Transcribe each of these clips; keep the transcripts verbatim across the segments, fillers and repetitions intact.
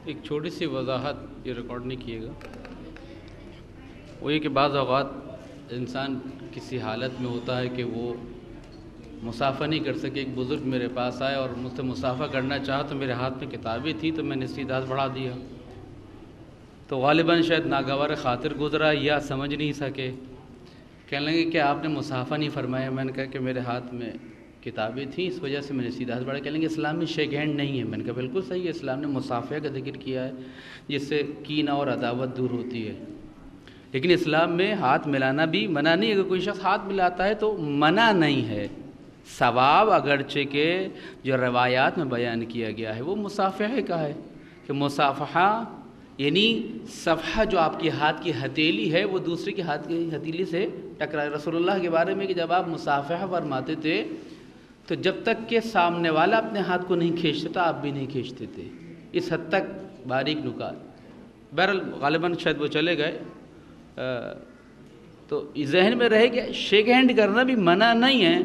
ایک چھوٹی سی وضاحت، یہ ریکارڈ نہیں کیے گا، وہ یہ کہ بعض اوقات انسان کسی حالت میں ہوتا ہے کہ وہ مسافہ نہیں کر سکے۔ ایک بزرگ میرے پاس آئے اور مجھ سے مسافہ کرنا چاہا تو میرے ہاتھ میں کتابیں تھیں تو میں نے سیدھا ہاتھ بڑھا دیا، تو غالباً شاید ناگوار خاطر گزرا یا سمجھ نہیں سکے، کہنے لگے کہ آپ نے مسافہ نہیں فرمایا۔ میں نے کہا کہ میرے ہاتھ میں کتابیں تھیں اس وجہ سے میں نے سیدھا ہاتھ بڑھایا۔ کہنے لگے اسلام میں شیک ہینڈ نہیں ہے۔ میں نے کہا بالکل صحیح ہے، اسلام نے مصافحہ کا ذکر کیا ہے جس سے کینہ اور عداوت دور ہوتی ہے، لیکن اسلام میں ہاتھ ملانا بھی منع نہیں ہے۔ اگر کوئی شخص ہاتھ ملاتا ہے تو منع نہیں ہے، ثواب اگرچہ کہ جو روایات میں بیان کیا گیا ہے وہ مصافحہ کا ہے کہ مصافحہ یعنی صفحہ جو آپ کے ہاتھ کی ہتھیلی ہے وہ دوسرے کے ہاتھ کی ہتھیلی سے ٹکرائے۔ رسول اللہ کے بارے میں کہ جب آپ مصافحہ فرماتے تھے تو جب تک کہ سامنے والا اپنے ہاتھ کو نہیں کھینچتا تھا آپ بھی نہیں کھینچتے تھے، اس حد تک باریک نکات۔ بہرحال غالباً شاید وہ چلے گئے، تو ذہن میں رہے کہ شیک ہینڈ کرنا بھی منع نہیں ہے۔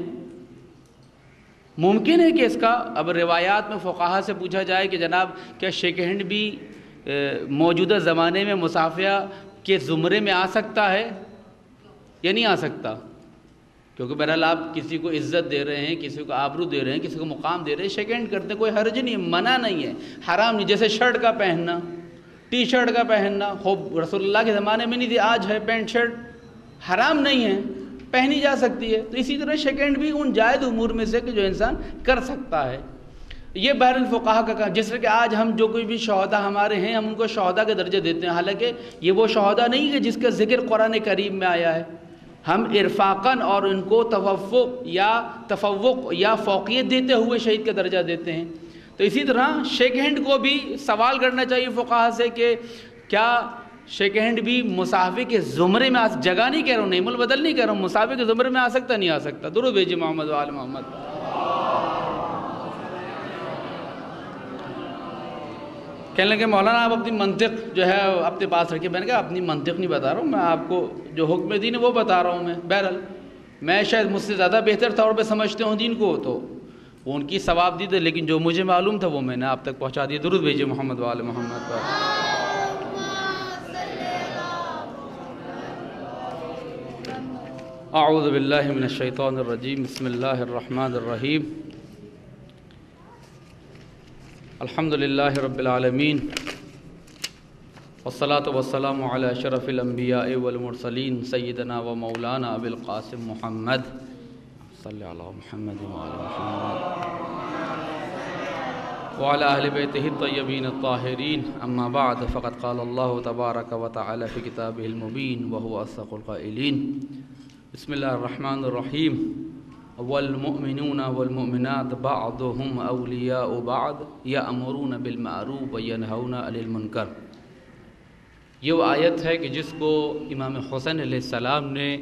ممکن ہے کہ اس کا اب روایات میں فقہا سے پوچھا جائے کہ جناب کیا شیک ہینڈ بھی موجودہ زمانے میں مصافحہ کے زمرے میں آ سکتا ہے یا نہیں آ سکتا؟ کیونکہ بہرحال آپ کسی کو عزت دے رہے ہیں، کسی کو آبرو دے رہے ہیں، کسی کو مقام دے رہے ہیں، شیک ہینڈ کرتے ہیں، کوئی حرج نہیں ہے، منع نہیں ہے، حرام نہیں۔ جیسے شرٹ کا پہننا، ٹی شرٹ کا پہننا خوب رسول اللہ کے زمانے میں نہیں تھی، آج ہے پینٹ شرٹ، حرام نہیں ہے، پہنی جا سکتی ہے۔ تو اسی طرح شیک ہینڈ بھی ان جائز امور میں سے کہ جو انسان کر سکتا ہے۔ یہ بہر الفقہا کا کہا، جس طرح کہ آج ہم جو کوئی بھی شہداء ہمارے ہیں ہم ان کو شہداء کے درجے دیتے ہیں، حالانکہ یہ وہ شہداء نہیں کہ جس کا ذکر قرآن کریم میں آیا ہے، ہم ارفاقاً اور ان کو توفق یا تفوق یا فوقیت دیتے ہوئے شہید کا درجہ دیتے ہیں۔ تو اسی طرح شیک ہینڈ کو بھی سوال کرنا چاہیے فقہا سے کہ کیا شیک ہینڈ بھی مصافحے کے زمرے میں آ سکتا؟ جگہ نہیں کہہ رہا ہوں، نعم البدل نہیں کہہ رہا ہوں، مصافحے کے زمرے میں آ سکتا نہیں آ سکتا؟ درود بھیجیے محمد و آل محمد۔ کہنے لگے مولانا آپ اپنی منطق جو ہے اپنے پاس رکھیے۔ میں نے کہا اپنی منطق نہیں بتا رہا ہوں، میں آپ کو جو حکم دین ہے وہ بتا رہا ہوں۔ میں بہرحال میں شاید مجھ سے زیادہ بہتر طور پہ سمجھتے ہوں دین کو، تو وہ ان کی ثواب دی تھے، لیکن جو مجھے معلوم تھا وہ میں نے آپ تک پہنچا دیا۔ درود بھیجیے محمد و آل محمد پر۔ اعوذ باللہ من الشیطان الرجیم، بسم اللہ الرحمن الرحیم، الحمد للہ رب العالمین، والصلاة والسلام علی اشرف الانبیاء والمرسلین، سیدنا و مولانا ابی القاسم محمد صلی علی محمد وعلی محمد وعلی اہل بیتہ الطیبین الطاہرین، اما بعد، فقد قال اللہ تبارک و تعالی فی کتابہ المبین وہو اصدق القائلین۔ بسم اللہ الرحمن الرحیم، والمؤمنون والمؤمنات بعضهم اولیاء بعض یأمرون بالمعروف وینہون عن المنکر۔ یہ وہ آیت ہے کہ جس کو امام حسین علیہ السلام نے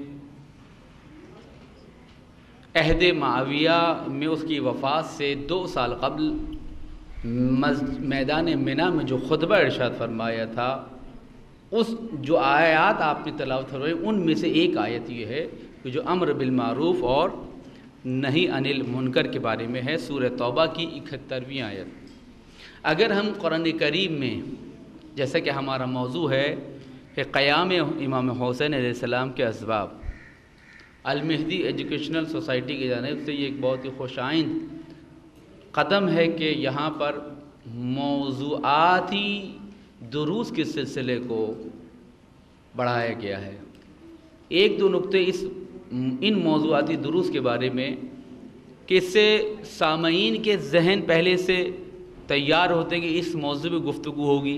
عہد معاویہ میں اس کی وفات سے دو سال قبل میدان منی میں جو خطبہ ارشاد فرمایا تھا، اس جو آیات آپ نے تلاوت فرمائی ان میں سے ایک آیت یہ ہے کہ جو امر بالمعروف اور نہی عن المنکر کے بارے میں ہے، سورہ توبہ کی اکہترویں آیت۔ اگر ہم قرآن کریم میں، جیسا کہ ہمارا موضوع ہے کہ قیام امام حسین علیہ السلام کے اسباب، المہدی ایجوکیشنل سوسائٹی کی جانب سے یہ ایک بہت ہی خوش آئند قدم ہے کہ یہاں پر موضوعاتی دروس کے سلسلے کو بڑھایا گیا ہے۔ ایک دو نقطے اس ان موضوعاتی دروس کے بارے میں کہ اس سے سامعین کے ذہن پہلے سے تیار ہوتے ہیں کہ اس موضوع پہ گفتگو ہوگی،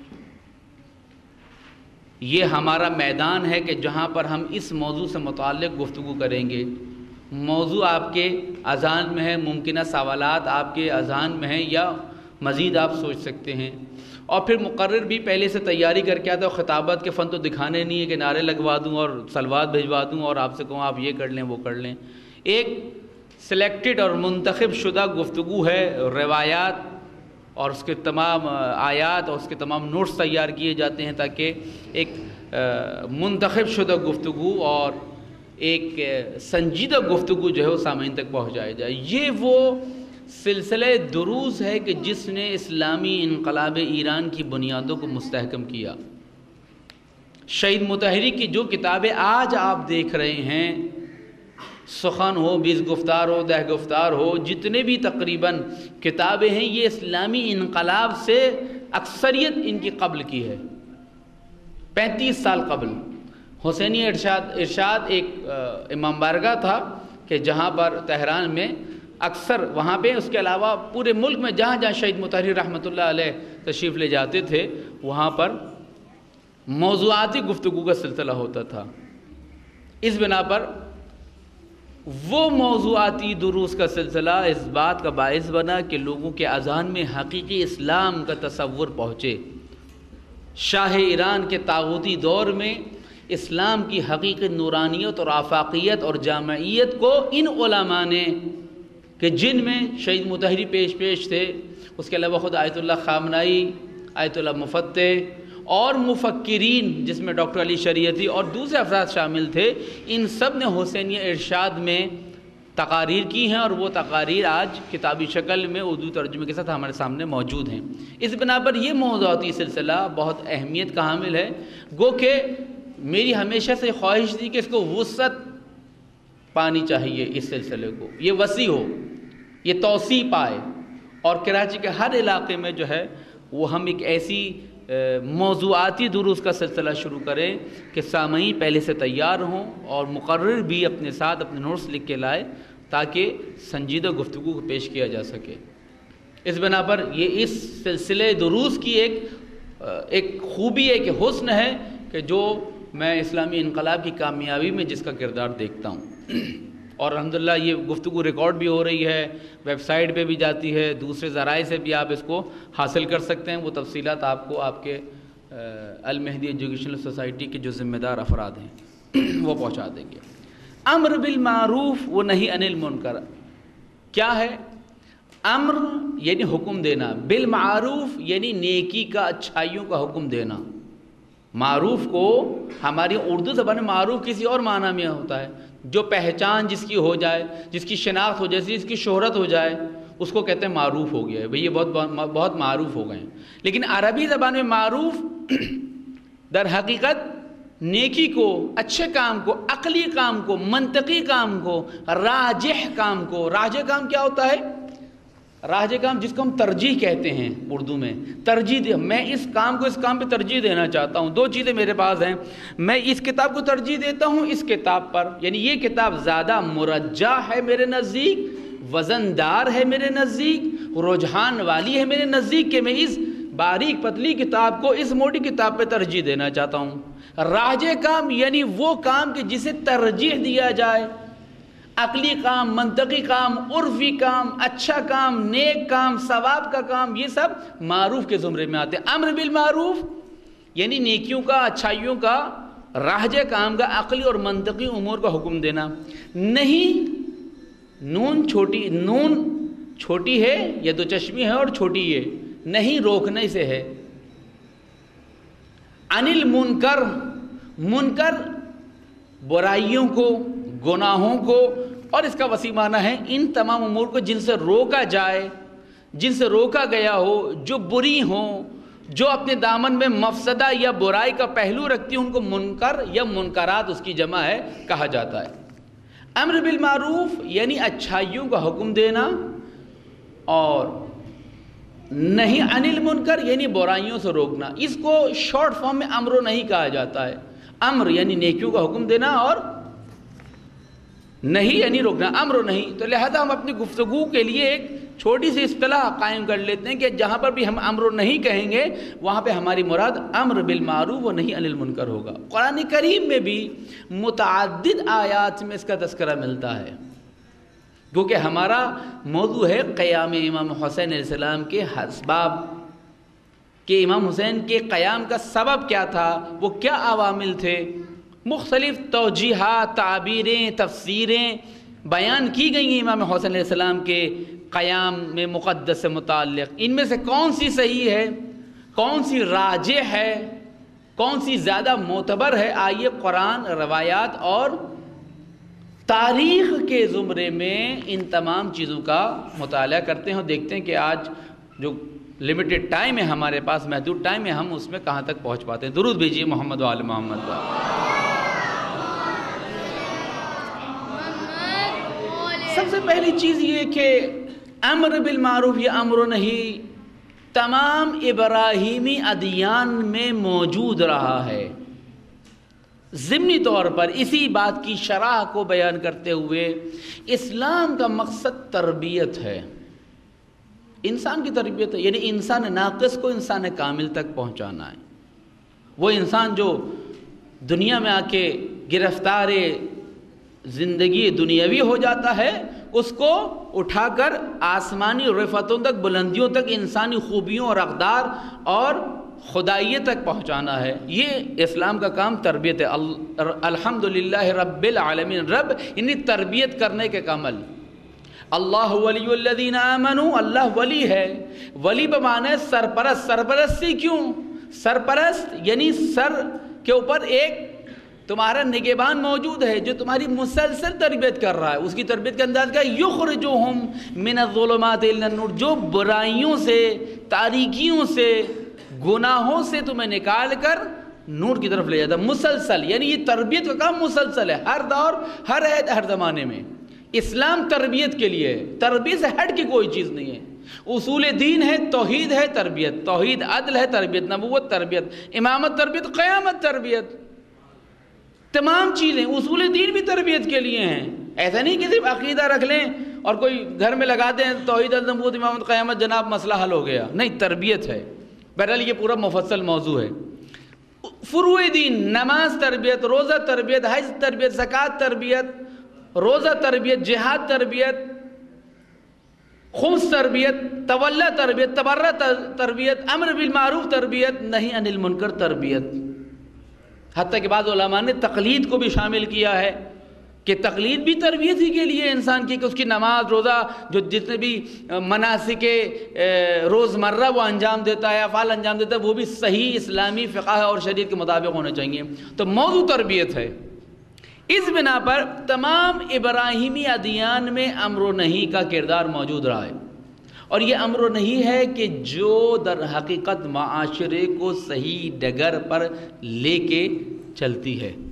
یہ ہمارا میدان ہے کہ جہاں پر ہم اس موضوع سے متعلق گفتگو کریں گے۔ موضوع آپ کے اذہان میں ہے، ممکنہ سوالات آپ کے اذہان میں ہیں یا مزید آپ سوچ سکتے ہیں، اور پھر مقرر بھی پہلے سے تیاری کر کے آتا ہے۔ خطابت کے فن تو دکھانے نہیں ہے کہ نعرے لگوا دوں اور صلوات بھجوا دوں اور آپ سے کہوں آپ یہ کر لیں وہ کر لیں۔ ایک سلیکٹڈ اور منتخب شدہ گفتگو ہے، روایات اور اس کے تمام آیات اور اس کے تمام نوٹس تیار کیے جاتے ہیں تاکہ ایک منتخب شدہ گفتگو اور ایک سنجیدہ گفتگو جو ہے وہ سامعین تک پہنچائی جائے۔ یہ وہ سلسلہ دروس ہے کہ جس نے اسلامی انقلاب ایران کی بنیادوں کو مستحکم کیا۔ شہید مطہری کی جو کتابیں آج آپ دیکھ رہے ہیں، سخن ہو، بیس گفتار ہو، دہ گفتار ہو، جتنے بھی تقریباً کتابیں ہیں، یہ اسلامی انقلاب سے اکثریت ان کی قبل کی ہے، پینتیس سال قبل۔ حسینی ارشاد ارشاد ایک امام بارگاہ تھا کہ جہاں پر تہران میں اکثر وہاں پہ، اس کے علاوہ پورے ملک میں جہاں جہاں شہید مطہری رحمۃ اللہ علیہ تشریف لے جاتے تھے، وہاں پر موضوعاتی گفتگو کا سلسلہ ہوتا تھا۔ اس بنا پر وہ موضوعاتی دروس کا سلسلہ اس بات کا باعث بنا کہ لوگوں کے اذہان میں حقیقی اسلام کا تصور پہنچے۔ شاہ ایران کے طاغوتی دور میں اسلام کی حقیقی نورانیت اور آفاقیت اور جامعیت کو ان علماء نے، کہ جن میں شہید مطہری پیش پیش تھے، اس کے علاوہ خود آیت اللہ خامنائی، آیت اللہ مفتح اور مفکرین جس میں ڈاکٹر علی شریعتی اور دوسرے افراد شامل تھے، ان سب نے حسینیہ ارشاد میں تقاریر کی ہیں، اور وہ تقاریر آج کتابی شکل میں اردو ترجمے کے ساتھ ہمارے سامنے موجود ہیں۔ اس بنا پر یہ موضوعاتی سلسلہ بہت اہمیت کا حامل ہے، گو کہ میری ہمیشہ سے خواہش تھی کہ اس کو وسعت پانی چاہیے، اس سلسلے کو یہ وسیع ہو، یہ توسیع پائے، اور کراچی کے ہر علاقے میں جو ہے وہ ہم ایک ایسی موضوعاتی دروس کا سلسلہ شروع کریں کہ سامعین پہلے سے تیار ہوں اور مقرر بھی اپنے ساتھ اپنے نوٹس لکھ کے لائے تاکہ سنجیدہ گفتگو کو پیش کیا جا سکے۔ اس بنا پر یہ اس سلسلے دروس کی ایک ایک خوبی ہے کہ حسن ہے کہ جو میں اسلامی انقلاب کی کامیابی میں جس کا کردار دیکھتا ہوں، اور الحمدللہ یہ گفتگو ریکارڈ بھی ہو رہی ہے، ویب سائٹ پہ بھی جاتی ہے، دوسرے ذرائع سے بھی آپ اس کو حاصل کر سکتے ہیں۔ وہ تفصیلات آپ کو آپ کے المہدی ایجوکیشنل سوسائٹی کے جو ذمہ دار افراد ہیں وہ پہنچا دیں گے۔ امر بالمعروف و نہی عن المنکر کیا ہے؟ امر یعنی حکم دینا، بالمعروف یعنی نیکی کا، اچھائیوں کا حکم دینا۔ معروف کو ہماری اردو زبان میں معروف کسی اور معنی میں ہوتا ہے، جو پہچان جس کی ہو جائے، جس کی شناخت ہو جائے، جس کی شہرت ہو جائے، اس کو کہتے ہیں معروف ہو گیا ہے، بھئی یہ بہت بہت معروف ہو گئے ہیں۔ لیکن عربی زبان میں معروف در حقیقت نیکی کو، اچھے کام کو، عقلی کام کو، منطقی کام کو، راجح کام کو۔ راجح کام کیا ہوتا ہے؟ راجح کام جس کو ہم ترجیح کہتے ہیں اردو میں، ترجیح دے، میں اس کام کو اس کام پہ ترجیح دینا چاہتا ہوں۔ دو چیزیں میرے پاس ہیں، میں اس کتاب کو ترجیح دیتا ہوں اس کتاب پر، یعنی یہ کتاب زیادہ مرجح ہے میرے نزدیک، وزن دار ہے میرے نزدیک، رجحان والی ہے میرے نزدیک، کہ میں اس باریک پتلی کتاب کو اس موٹی کتاب پہ ترجیح دینا چاہتا ہوں۔ راجح کام یعنی وہ کام کہ جسے ترجیح دیا جائے، عقلی کام، منطقی کام، عرفی کام، اچھا کام، نیک کام، ثواب کا کام، یہ سب معروف کے زمرے میں آتے ہیں۔ امر بالمعروف یعنی نیکیوں کا، اچھائیوں کا، راجح کام کا، عقلی اور منطقی امور کا حکم دینا۔ نہیں، نون چھوٹی نون چھوٹی ہے، یا دو چشمی ہے اور چھوٹی ہے، نہیں روکنے سے ہے۔ عن المنکر، منکر برائیوں کو، گناہوں کو، اور اس کا وسیع معنی ہے ان تمام امور کو جن سے روکا جائے، جن سے روکا گیا ہو، جو بری ہوں، جو اپنے دامن میں مفسدہ یا برائی کا پہلو رکھتی ہیں، ان کو منکر یا منکرات اس کی جمع ہے کہا جاتا ہے۔ امر بالمعروف یعنی اچھائیوں کا حکم دینا، اور نہیں عن المنکر یعنی برائیوں سے روکنا۔ اس کو شارٹ فارم میں امر و نہیں کہا جاتا ہے۔ امر یعنی نیکیوں کا حکم دینا، اور نہیں یعنی روکنا، امر و نہیں۔ تو لہذا ہم اپنی گفتگو کے لیے ایک چھوٹی سی اصطلاح قائم کر لیتے ہیں کہ جہاں پر بھی ہم امر و نہیں کہیں گے، وہاں پہ ہماری مراد امر بالمعروف و نہی عن المنکر ہوگا۔ قرآن کریم میں بھی متعدد آیات میں اس کا تذکرہ ملتا ہے، کیونکہ ہمارا موضوع ہے قیام امام حسین علیہ السلام کے اسباب، کہ امام حسین کے قیام کا سبب کیا تھا، وہ کیا عوامل تھے۔ مختلف توجیحات، تعبیریں، تفسیریں بیان کی گئی ہیں امام حسین علیہ السلام کے قیام میں مقدس سے متعلق۔ ان میں سے کون سی صحیح ہے، کون سی راجح ہے، کون سی زیادہ معتبر ہے، آئیے قرآن، روایات اور تاریخ کے زمرے میں ان تمام چیزوں کا مطالعہ کرتے ہیں اور دیکھتے ہیں کہ آج جو لمیٹڈ ٹائم ہے ہمارے پاس، محدود ٹائم ہے، ہم اس میں کہاں تک پہنچ پاتے ہیں۔ درود بھیجیے محمد و آل محمد کا۔ سب سے پہلی چیز یہ کہ امر بالمعروف، یہ امر و نہی تمام ابراہیمی ادیان میں موجود رہا ہے۔ ضمنی طور پر اسی بات کی شرح کو بیان کرتے ہوئے اسلام کا مقصد تربیت ہے، انسان کی تربیت ہے، یعنی انسان ناقص کو انسان کامل تک پہنچانا ہے۔ وہ انسان جو دنیا میں آ کے گرفتار زندگی دنیاوی ہو جاتا ہے، اس کو اٹھا کر آسمانی رفتوں تک، بلندیوں تک، انسانی خوبیوں اور اقدار اور خدائیت تک پہنچانا ہے۔ یہ اسلام کا کام تربیت ہے۔ الحمدللہ رب العالمین، رب یعنی تربیت کرنے کے کامل۔ اللہ ولی الذین آمنوا، اللہ ولی ہے، ولی بمعنی سرپرست۔ سرپرستی کیوں؟ سرپرست یعنی سر کے اوپر ایک تمہارا نگہبان موجود ہے جو تمہاری مسلسل تربیت کر رہا ہے۔ اس کی تربیت کا انداز کیا ہے؟ یخرجہم من الظلمات الی النور، جو برائیوں سے، تاریکیوں سے، گناہوں سے تمہیں نکال کر نور کی طرف لے جاتا ہے مسلسل۔ یعنی یہ تربیت کا کام مسلسل ہے، ہر دور، ہر عہد، ہر زمانے میں۔ اسلام تربیت کے لیے ہے، تربیت سے ہٹ کے کوئی چیز نہیں ہے۔ اصول دین ہے، توحید ہے، تربیت، توحید عدل ہے، تربیت، نبوت تربیت، امامت تربیت، قیامت تربیت، تمام چیزیں اصول دین بھی تربیت کے لیے ہیں۔ ایسا نہیں کہ صرف عقیدہ رکھ لیں اور کوئی گھر میں لگا دیں توحید، عدل، نبوت، امامت، قیامت، جناب مسئلہ حل ہو گیا، نہیں، تربیت ہے۔ بہرحال یہ پورا مفصل موضوع ہے۔ فروع دین، نماز تربیت، روزہ تربیت، حج تربیت، زکوٰۃ تربیت، روزہ تربیت، جہاد تربیت، خمس تربیت، تولا تربیت، تبرہ تربیت، امر بالمعروف تربیت، نہی عن المنکر تربیت۔ حتیٰ کہ بعض علماء نے تقلید کو بھی شامل کیا ہے کہ تقلید بھی تربیت ہی کے لیے انسان کی، کہ اس کی نماز، روزہ، جو جتنے بھی مناسک روزمرہ وہ انجام دیتا ہے، افعال انجام دیتا ہے، وہ بھی صحیح اسلامی فقہ اور شریعت کے مطابق ہونے چاہیے۔ تو موضوع تربیت ہے۔ اس بنا پر تمام ابراہیمی ادیان میں امر و نہی کا کردار موجود رہا ہے، اور یہ امر و نہی ہے کہ جو در حقیقت معاشرے کو صحیح ڈگر پر لے کے چلتی ہے۔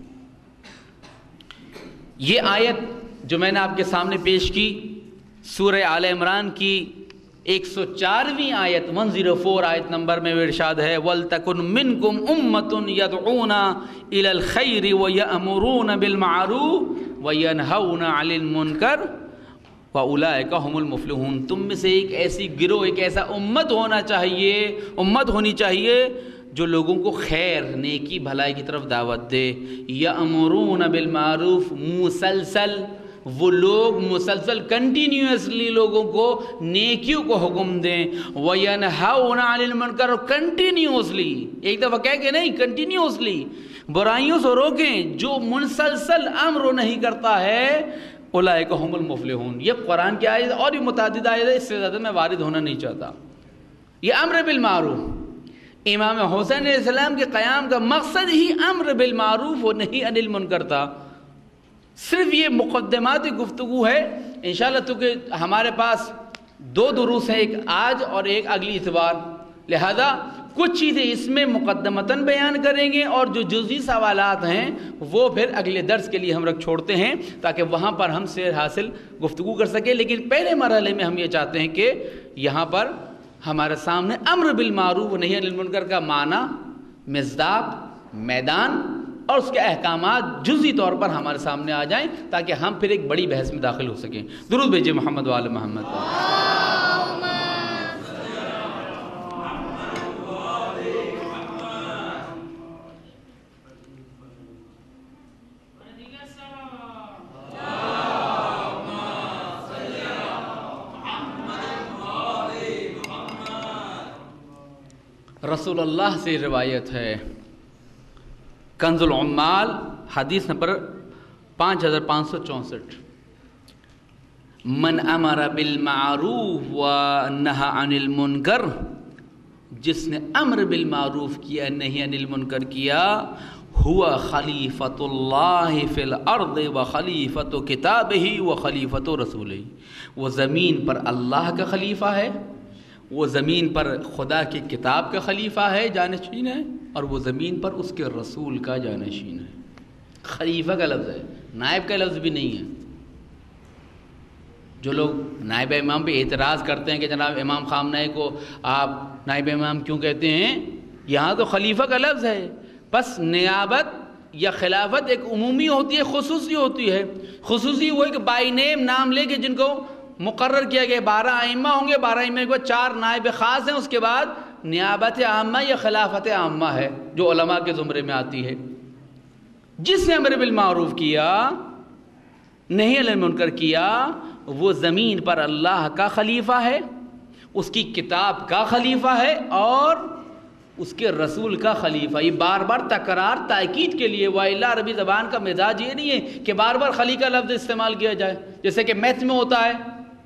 یہ آیت جو میں نے آپ کے سامنے پیش کی، سورہ آل عمران کی ایک سو چارویں آیت، ایک سو چار آیت نمبر میں ارشاد ہے وَلْتَكُنْ مِنْكُمْ أُمَّةٌ يَدْعُونَ إِلَى الْخَيْرِ وَيَأْمُرُونَ بِالْمَعْرُوفِ وَيَنْهَوْنَ عَنِ الْمُنْكَرِ وَأُولَٰئِكَ هُمُ الْمُفْلِحُونَ۔ تم میں سے ایک ایسی گروہ، ایک ایسا امت ہونا چاہیے، امت ہونی چاہیے جو لوگوں کو خیر، نیکی، بھلائی کی طرف دعوت دے۔ یأمرون بالمعروف، مسلسل وہ لوگ مسلسل کنٹینیوسلی لوگوں کو نیکیوں کو حکم دیں۔ وَيَنْهَوْنَ عَنِ الْمُنْكَرِ، کنٹینیوسلی، ایک دفعہ کہہ کے نہیں، کنٹینیوسلی برائیوں سے روکیں۔ جو مسلسل امر و نہی کرتا ہے اولئک هم المفلحون۔ یہ قرآن کی آیت اور یہ متعدد آیت ہے، اس سے زیادہ میں وارد ہونا نہیں چاہتا۔ یہ امر بالمعروف، امام حسین علیہ السلام کے قیام کا مقصد ہی امر بالمعروف و نہی عن المنکر تھا۔ صرف یہ مقدمات گفتگو ہے، انشاءاللہ تو کہ ہمارے پاس دو دروس ہیں، ایک آج اور ایک اگلی اتوار، لہذا کچھ چیزیں اس میں مقدمتاً بیان کریں گے اور جو جزئی سوالات ہیں وہ پھر اگلے درس کے لیے ہم رکھ چھوڑتے ہیں تاکہ وہاں پر ہم سیر حاصل گفتگو کر سکیں۔ لیکن پہلے مرحلے میں ہم یہ چاہتے ہیں کہ یہاں پر ہمارے سامنے امر بالمعروف و نہی عن المنکر کا معنی، مصداق، میدان اور اس کے احکامات جزئی طور پر ہمارے سامنے آ جائیں تاکہ ہم پھر ایک بڑی بحث میں داخل ہو سکیں۔ درود بھیجیے محمد و آل محمد۔ رسول اللہ سے روایت ہے، کنز العمال حدیث نمبر پانچ ہزار پانچ سو چونسٹھ، من امر بالمعروف و نہا عن المنکر، جس نے امر بالمعروف کیا، نہی عن المنکر کیا، हुआ खलीफतुल्लाह फिल अर्द व खलीफत किताबिही व खलीफत रसूलिही, वो ज़मीन पर अल्लाह का खलीफा है, वो ज़मीन पर खुदा की किताब का खलीफा है, जानशीन है, और वो ज़मीन पर उसके रसूल का जानशीन है। खलीफा का लफ्ज़ है, नायब का लफ्ज़ भी नहीं है। जो लोग नायब इमाम पे एतराज़ करते हैं कि जनाब इमाम खामनेई को आप नायब इमाम क्यों कहते हैं, यहाँ तो खलीफा का लफ्ज़ है। बस नियाबत या खिलाफत एक उमूमी होती है, खुसूसी होती है। खुसूसी वो है कि बाई नेम नाम लेके जिनको मुकर्रर किया गया, बारह आइम्मा होंगे, बारह आइम्मा के बाद चार नायब ख़ास हैं, उसके बाद नियाबत आम्मा या खिलाफत आम्मा है जो उलमा के ज़ुमरे में आती है। जिसने अमर बिल मारूफ किया, नहीं अनिल मुनकर किया, वो ज़मीन पर अल्लाह का खलीफा है, उसकी किताब का खलीफा है और उसके रसूल का खलीफा। ये बार बार तकरार ताकीद के लिए, वाइला अरबी ज़बान का मिजाज ये नहीं है कि बार बार खली का लफ्ज़ इस्तेमाल किया जाए। जैसे कि मैथ्स में होता है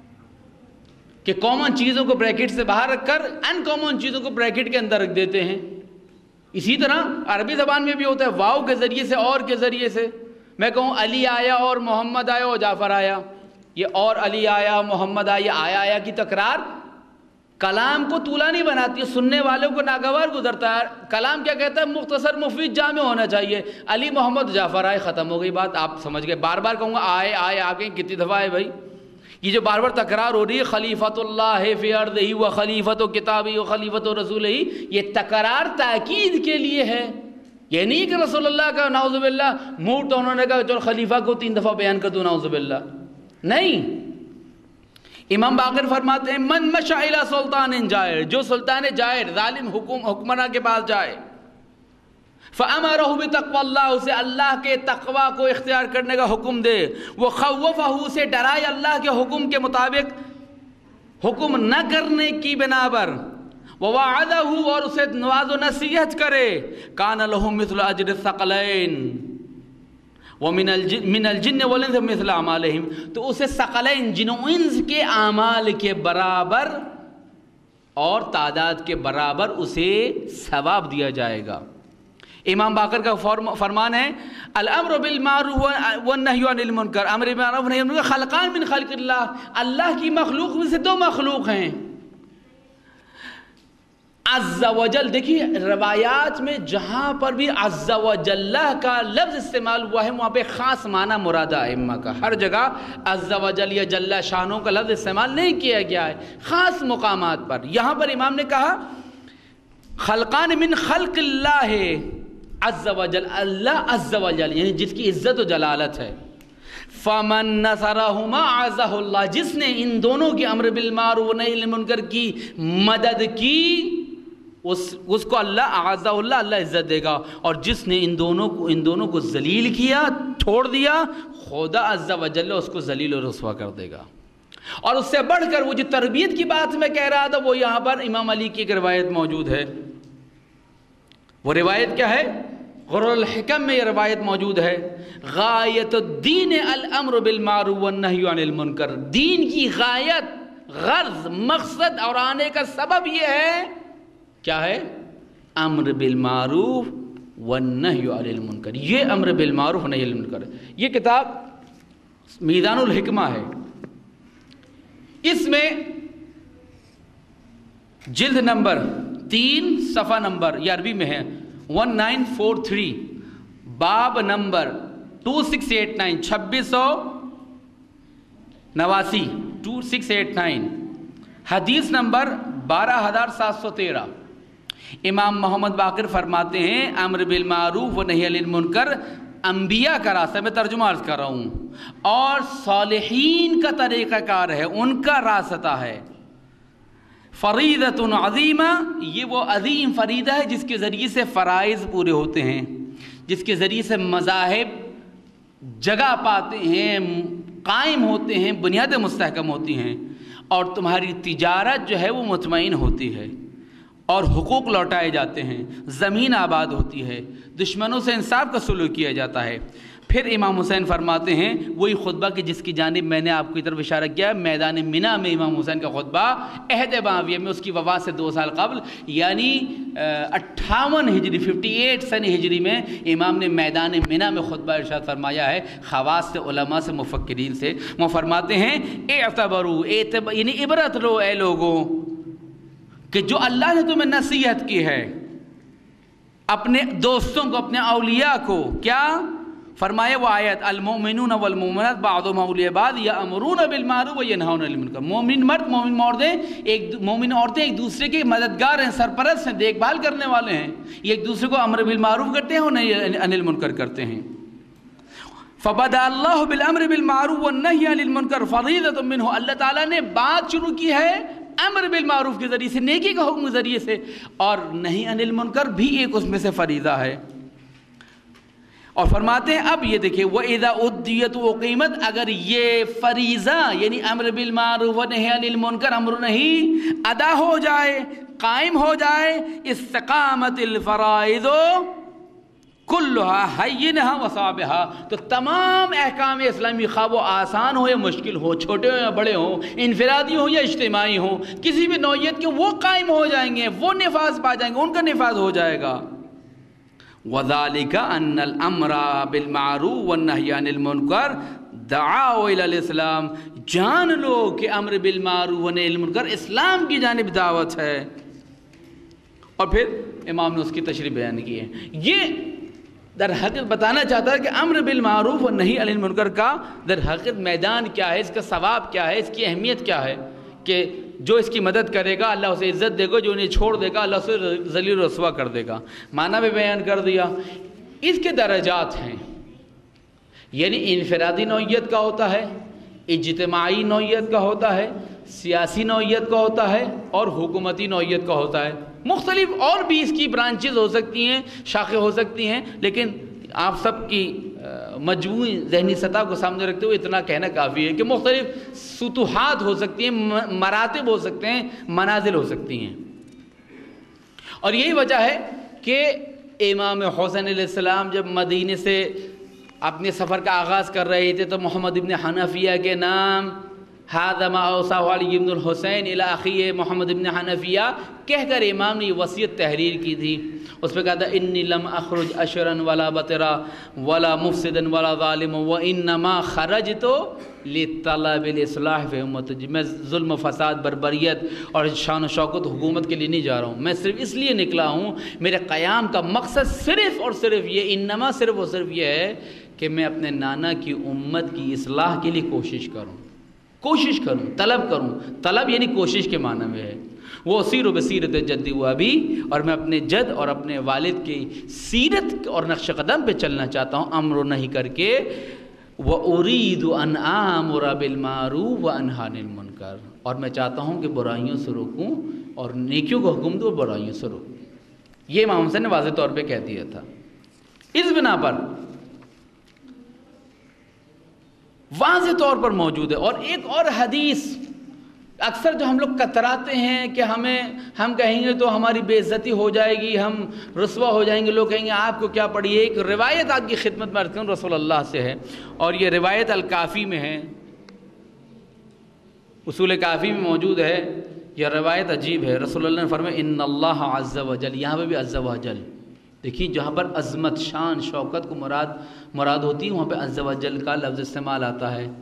कि कॉमन चीज़ों को ब्रैकेट से बाहर रखकर अनकॉमन चीज़ों को ब्रैकेट के अंदर रख देते हैं। इसी तरह अरबी ज़बान में भी होता है, वाव के ज़रिए से और के ज़रिए से। मैं कहूँ अली आया और मोहम्मद आया और जाफ़र आया, ये और अली आया मोहम्मद आया, आया आया की तकरार कलाम को तूला नहीं बनाती है, सुनने वालों को नागवार गुजरता है। कलाम क्या कहता है, मुख्तसर मुफीद जामे होना चाहिए। अली मोहम्मद जाफ़र आए, ख़त्म हो गई बात, आप समझ गए। बार बार कहूँगा आए आए आ गए, कितनी दफ़ा है भाई। ये जो बार बार तकरार हो रही है खलीफतुल्लाह फी अर्दिही व खलीफत किताबी व खलीफत रसूलिही, ये तकरार ताकीद के लिए है। ये नहीं कि रसूलुल्लाह का नाउज़ुबिल्लाह मूड तो उन्होंने कहा चलो खलीफा को तीन दफ़ा बयान कर दो नाउज़ुबिल्लाह, नहीं। इमाम बाक़िर फरमाते हैं मन मशा इला सुल्तान जायर, जो सुल्तान जायर जालिम हुकुम हुक्मरान के पास जाए, फ़अमरहु बितक़वल्लाह, उसे अल्लाह के तक़वा को इख्तियार करने का हुक्म दे, वो ख़व्वफ़हु, उसे डराए अल्लाह के हुक्म के मुताबिक हुक्म न करने की बिना पर, ववाअदहु, और उसे नवाज़ो नसीहत करे, कान लहु मिस्लु अज्रि सक़लैन व मिनल मिनल जिन्न वल इंस मिस्ल अमालिहिम, तो उसे सकलैन जिन व इंस के आमाल के बराबर और तादाद के बराबर उसे सवाब दिया जाएगा। इमाम बाक़िर का फरमान है अल अम्रु बिल मारूफ व नह्यु अनिल मुनकर, अम्र बिल मारूफ नही मुनकर खल्क़ान मिन खल्क़िल्लाह, अल्लाह की मखलूक में से दो मखलूक हैं। अज़्ज़ा वजल, देखिए रवायात में जहाँ पर भी अज़्ज़ा वजल्लाह का लफ्ज़ इस्तेमाल हुआ है वहाँ पे ख़ास माना मुरादा अइम्मा का, हर जगह अज़्ज़ा वजल या जल्ला शानों का लफ्ज़ इस्तेमाल नहीं किया गया है, ख़ास मुकामात पर। यहाँ पर इमाम ने कहा खल्क़ान मिन खल्क़िल्लाह अज़्ज़ा वजल, अल्लाह अज़्ज़ा वजल यानी जिसकी इज़्ज़त व जलालत है। फ़मन नसरहुमा अज़्ज़हुल्लाह, जिसने इन दोनों की अम्र बिल मारूफ व नही अनिल मुनकर की मदद की, उस उसको अल्लाह अज़्ज़हुल्लाह, अल्लाह इज़्ज़त देगा। और जिसने इन दोनों को इन दोनों को जलील किया, छोड़ दिया, खुदा अज़्ज़ा वजल्ला उसको जलील और रुस्वा कर देगा। और उससे बढ़कर वो जो तरबियत की बात मैं कह रहा था, वो यहाँ पर इमाम अली की एक रिवायत मौजूद है। वो रिवायत क्या है, ग़ुरुल हिकम में ये रिवायत मौजूद है, गायतुद्दीन अल अम्र बिल मारूफ व नह्यु अनिल मुनकर, दीन की गायत, गर्ज, मकसद और आने का सबब ये है, क्या है, अम्र बिल मारूफ व नह्यु अनिल मुनकर। ये अम्र बिल मारूफ नह्यु अनिल मुनकर, ये किताब मीज़ानुल हिकमा है। इसमें जिल्द नंबर तीन सफ़ा नंबर, ये अरबी में है वन नाइन फोर थ्री, बाब नंबर टू सिक्स एट नाइन, छब्बीस सौ नवासी, टू सिक्स एट नाइन, हदीस नंबर बारह हज़ार सात सौ तेरह। इमाम मोहम्मद बाक़िर फरमाते हैं अम्र बिल मारूफ व नही अनिल मुनकर अंबिया का रास्ता, मैं तर्जुमा अर्ज़ कर रहा हूँ, और सालिहीन का तरीक़ाकार है, उनका रास्ता है। फ़रीदतुन अज़ीमा, ये वो अज़ीम फ़रीदा है जिसके ज़रिए से फ़राइज़ पूरे होते हैं, जिसके ज़रिए से मज़ाहिब जगह पाते हैं, कायम होते हैं, बुनियादें मुस्तहकम होती हैं, और तुम्हारी तिजारत जो है वो मुतमईन होती है, और हुकूक लौटाए जाते हैं, ज़मीन आबाद होती है, दुश्मनों से इंसाफ का सुलूक किया जाता है। پھر امام حسین فرماتے ہیں وہی خطبہ کہ جس کی جانب میں نے آپ کی طرف اشارہ کیا، میدان منی میں امام حسین کا خطبہ عہد معاویہ میں، اس کی وفات سے دو سال قبل، یعنی اٹھاون ہجری ففٹی ایٹ سن ہجری میں امام نے میدان منی میں خطبہ ارشاد فرمایا ہے خواص سے، علماء سے، مفکرین سے۔ وہ فرماتے ہیں اعتبروا، یعنی عبرت لو اے لوگوں کہ جو اللہ نے تمہیں نصیحت کی ہے اپنے دوستوں کو، اپنے اولیاء کو، کیا فرمایا وہ آیت المؤمنون والمؤمنات بعضهم اولیاء بعض یامرون بالمعروف وینہون عن المنکر، مومن مرد مومن عورتیں ایک مومن عورتیں ایک دوسرے کے مددگار ہیں، سرپرست ہیں، دیکھ بھال کرنے والے ہیں، یہ ایک دوسرے کو امر بالمعروف کرتے ہیں اور نہی عن المنکر کرتے ہیں۔ فبدأ اللہ بالامر بالمعروف والنہی عن المنکر فریضۃ منہ، اللہ تعالیٰ نے بات شروع کی ہے امر بالمعروف کے ذریعے سے، نیکی کا حکم کے ذریعے سے، اور نہی عن المنکر بھی ایک اس میں سے فریضہ ہے۔ اور فرماتے ہیں اب یہ دیکھیں وَإِذَا أُدِّيَتْ وَقِيمَتْ، اگر یہ فریضہ یعنی امر بالمعروف و نہی عن المنکر، امر نہیں ادا ہو جائے، قائم ہو جائے، استقامت الفرائض کلها حینها وصعبها، تو تمام احکام اسلامی خواہ وہ آسان ہو یا مشکل ہو، چھوٹے ہو یا بڑے ہوں، انفرادی ہوں یا اجتماعی ہوں، کسی بھی نوعیت کے، وہ قائم ہو جائیں گے، وہ نفاذ پا جائیں گے، ان کا نفاذ ہو جائے گا۔ وَذَلِكَ أَنَّ الْأَمْرَ بِالْمَعْرُوفِ وَالنَّهْيَ عَنِ الْمُنكَرِ دعاء إِلَى الْإِسْلَامِ، جان لو کہ امر بالمعروف ونہی عن المنکر اسلام کی جانب دعوت ہے۔ اور پھر امام نے اس کی تشریح بیان کی ہے۔ یہ در حقیقت بتانا چاہتا ہے کہ امر بالمعروف و نہی عن المنکر کا در حقیقت میدان کیا ہے، اس کا ثواب کیا ہے، اس کی اہمیت کیا ہے، کہ جو اس کی مدد کرے گا اللہ اسے عزت دے گا، جو انہیں چھوڑ دے گا اللہ اسے ذلیل و رسوا کر دے گا۔ معنی بھی بیان کر دیا۔ اس کے درجات ہیں، یعنی انفرادی نوعیت کا ہوتا ہے، اجتماعی نوعیت کا ہوتا ہے، سیاسی نوعیت کا ہوتا ہے، اور حکومتی نوعیت کا ہوتا ہے۔ مختلف اور بھی اس کی برانچز ہو سکتی ہیں، شاخیں ہو سکتی ہیں، لیکن آپ سب کی مجموعی ذہنی سطح کو سامنے رکھتے ہوئے اتنا کہنا کافی ہے کہ مختلف سطوحات ہو سکتی ہیں، مراتب ہو سکتے ہیں، منازل ہو سکتی ہیں۔ اور یہی وجہ ہے کہ امام حسین علیہ السلام جب مدینے سے اپنے سفر کا آغاز کر رہے تھے تو محمد ابن حنفیہ کے نام هذا ما اوصاه علی بن الحسین الی اخیہ محمد ابن حنفیہ کہہ کر امام نے یہ وصیت تحریر کی تھی۔ اس پہ کہا تھا انی لم اخرج اشرا ولا بطرا ولا مفسدا ولا ظالما وانما خرجت لطلب الاصلاح فی امتی، میں ظلم و فساد، بربریت اور شان و شوکت حکومت کے لیے نہیں جا رہا ہوں، میں صرف اس لیے نکلا ہوں، میرے قیام کا مقصد صرف اور صرف یہ، انما صرف اور صرف یہ ہے کہ میں اپنے نانا کی امت کی اصلاح کے لیے کوشش کروں، کوشش کروں، طلب کروں۔ طلب یعنی کوشش کے معنی میں ہے۔ وہ سیر و بصیرت جدی و ابی، اور میں اپنے جد اور اپنے والد کی سیرت اور نقش قدم پہ چلنا چاہتا ہوں، امر و نہی کر کے۔ وَأُرِيدُ أَنْ آمُرَ بِالْمَعْرُوفِ وَأَنْهَى عَنِ الْمُنكَرِ، اور میں چاہتا ہوں کہ برائیوں سے روکوں اور نیکیوں کو حکم دوں، برائیوں سے روکوں۔ یہ امام حسین نے واضح طور پہ کہہ دیا تھا۔ اس بنا پر واضح طور پر موجود ہے۔ اور ایک اور حدیث اکثر جو ہم لوگ کتراتے ہیں کہ ہمیں ہم کہیں گے تو ہماری بے عزتی ہو جائے گی، ہم رسوا ہو جائیں گے، لوگ کہیں گے آپ کو کیا پڑھی ہے۔ ایک روایت آپ کی خدمت میں عرض کروں رسول اللہ سے ہے، اور یہ روایت الکافی میں ہے، اصول کافی میں موجود ہے۔ یہ روایت عجیب ہے۔ رسول اللہ نے فرمایا ان اللہ عز وجل، یہاں پہ بھی عز وجل دیکھیے، جہاں پر عظمت، شان، شوکت کو مراد مراد ہوتی ہے وہاں پہ عز وجل کا لفظ استعمال آتا ہے۔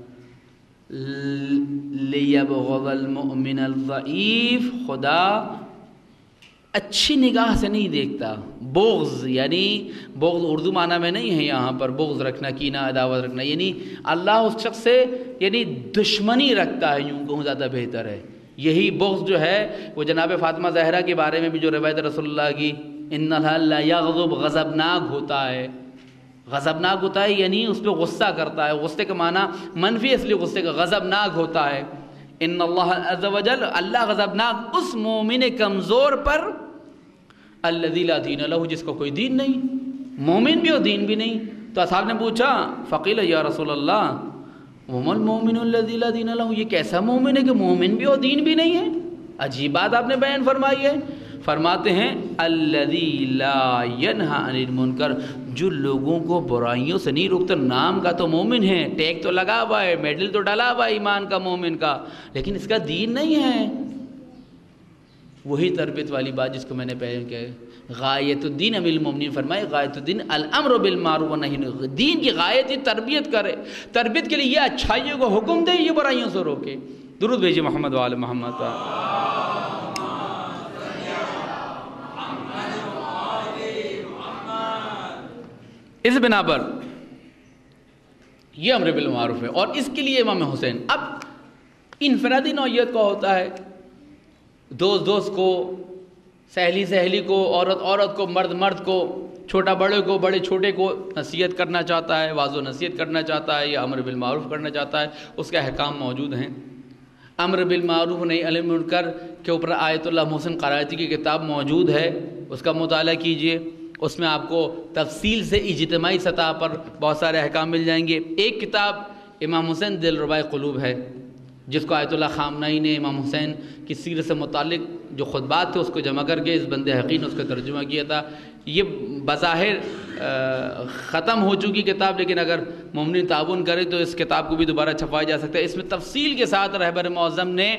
لیبغض المؤمن الضعیف، خدا اچھی نگاہ سے نہیں دیکھتا۔ بغض یعنی بغض اردو معنی میں نہیں ہے یہاں پر، بغض رکھنا، کینہ، عداوت رکھنا، یعنی اللہ اس شخص سے یعنی دشمنی رکھتا ہے، یوں کہوں زیادہ بہتر ہے۔ یہی بغض جو ہے وہ جناب فاطمہ زہرا کے بارے میں بھی جو روایت رسول اللہ کی ان اللہ لا یغضب، غضبناک ہوتا ہے، غضبناک ہوتا ہے یعنی اس پہ غصہ کرتا ہے۔ غصے کا معنی منفی، اس لیے غصے کا غضبناک ہوتا ہے۔ ان اللہ عز وجل، اللہ غضبناک اس مومن کمزور پر الذی لا دین لہ، جس کو کوئی دین نہیں، مومن بھی اور دین بھی نہیں۔ تو اصحاب نے پوچھا فقیل یا رسول اللہ وما المؤمن الذی لا دین لہ، یہ کیسا مومن ہے کہ مومن بھی اور دین بھی نہیں ہے؟ عجیب بات آپ نے بیان فرمائی ہے۔ فرماتے ہیں الذی لا ینہی عن المنکر، جو لوگوں کو برائیوں سے نہیں روکتا. نام کا تو مومن ہے, ٹیگ تو لگا ہوا ہے, میڈل تو ڈلا ہوا ہے ایمان کا مومن کا, لیکن اس کا دین نہیں ہے. وہی تربیت والی بات جس کو میں نے پہلے کہا, غایت الدین امیر المومنین فرمائے غایت الدین الامر بالمعروف والنہی عن المنکر. دین کی غایت یہ تربیت کرے, تربیت کے لیے یہ اچھائیوں کو حکم دے, یہ برائیوں سے روکے. درود بھیجیے محمد وآل محمد پر. اس بنا پر یہ امر بالمعروف ہے, اور اس کے لیے امام حسین اب انفرادی نوعیت کا ہوتا ہے, دوست دوست کو, سہیلی سہیلی کو, عورت عورت کو, مرد مرد کو, چھوٹا بڑے کو, بڑے چھوٹے کو نصیحت کرنا چاہتا ہے, واضح نصیحت کرنا چاہتا ہے, یا امر بالمعروف کرنا چاہتا ہے. اس کے احکام موجود ہیں. امر بالمعروف نہی عن المنکر کے اوپر آیت اللہ محسن قرائتی کی کتاب موجود ہے, اس کا مطالعہ کیجئے. اس میں آپ کو تفصیل سے اجتماعی سطح پر بہت سارے احکام مل جائیں گے. ایک کتاب امام حسین دلربائے قلوب ہے, جس کو آیت اللہ خامنہئی نے امام حسین کی سیرت سے متعلق جو خطبات تھے اس کو جمع کر کے اس بند حقیر نے اس کا ترجمہ کیا تھا. یہ بظاہر ختم ہو چکی کتاب, لیکن اگر مومنین تعاون کرے تو اس کتاب کو بھی دوبارہ چھپایا جا سکتا ہے. اس میں تفصیل کے ساتھ رہبر معظم نے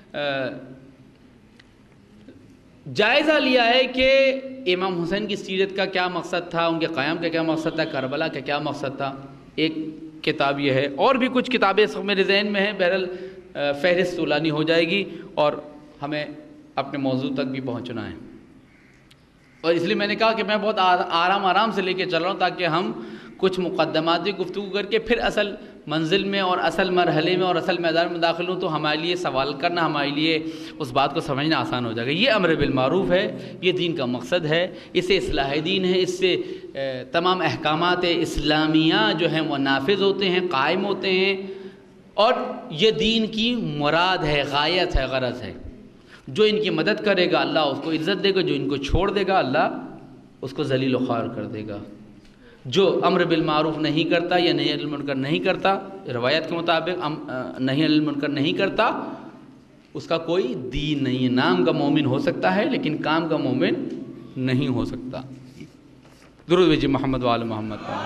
جائزہ لیا ہے کہ امام حسین کی سیرت کا کیا مقصد تھا, ان کے قیام کا کیا مقصد تھا, کربلا کا کیا مقصد تھا. ایک کتاب یہ ہے, اور بھی کچھ کتابیں میرے ذہن میں ہیں. بہرحال فہرست طولانی ہو جائے گی اور ہمیں اپنے موضوع تک بھی پہنچنا ہے, اور اس لیے میں نے کہا کہ میں بہت آرام آرام سے لے کے چل رہا ہوں تاکہ ہم کچھ مقدماتی گفتگو کر کے پھر اصل منزل میں اور اصل مرحلے میں اور اصل میدان میں داخل ہوں تو ہمارے لیے سوال کرنا, ہمارے لیے اس بات کو سمجھنا آسان ہو جائے گا. یہ امر بالمعروف ہے, یہ دین کا مقصد ہے, اس سے اصلاح دین ہے, اس سے تمام احکامات اسلامیہ جو ہیں وہ نافذ ہوتے ہیں, قائم ہوتے ہیں, اور یہ دین کی مراد ہے, غایت ہے, غرض ہے. جو ان کی مدد کرے گا اللہ اس کو عزت دے گا, جو ان کو چھوڑ دے گا اللہ اس کو ذلیل و خوار کر دے گا. جو امر بالمعروف نہیں کرتا یا نہی عن المنکر نہیں کرتا, روایت کے مطابق نہی عن المنکر نہیں کرتا, اس کا کوئی دین نہیں ہے. نام کا مومن ہو سکتا ہے لیکن کام کا مومن نہیں ہو سکتا. درود بھیجیے محمد وآل محمد پر.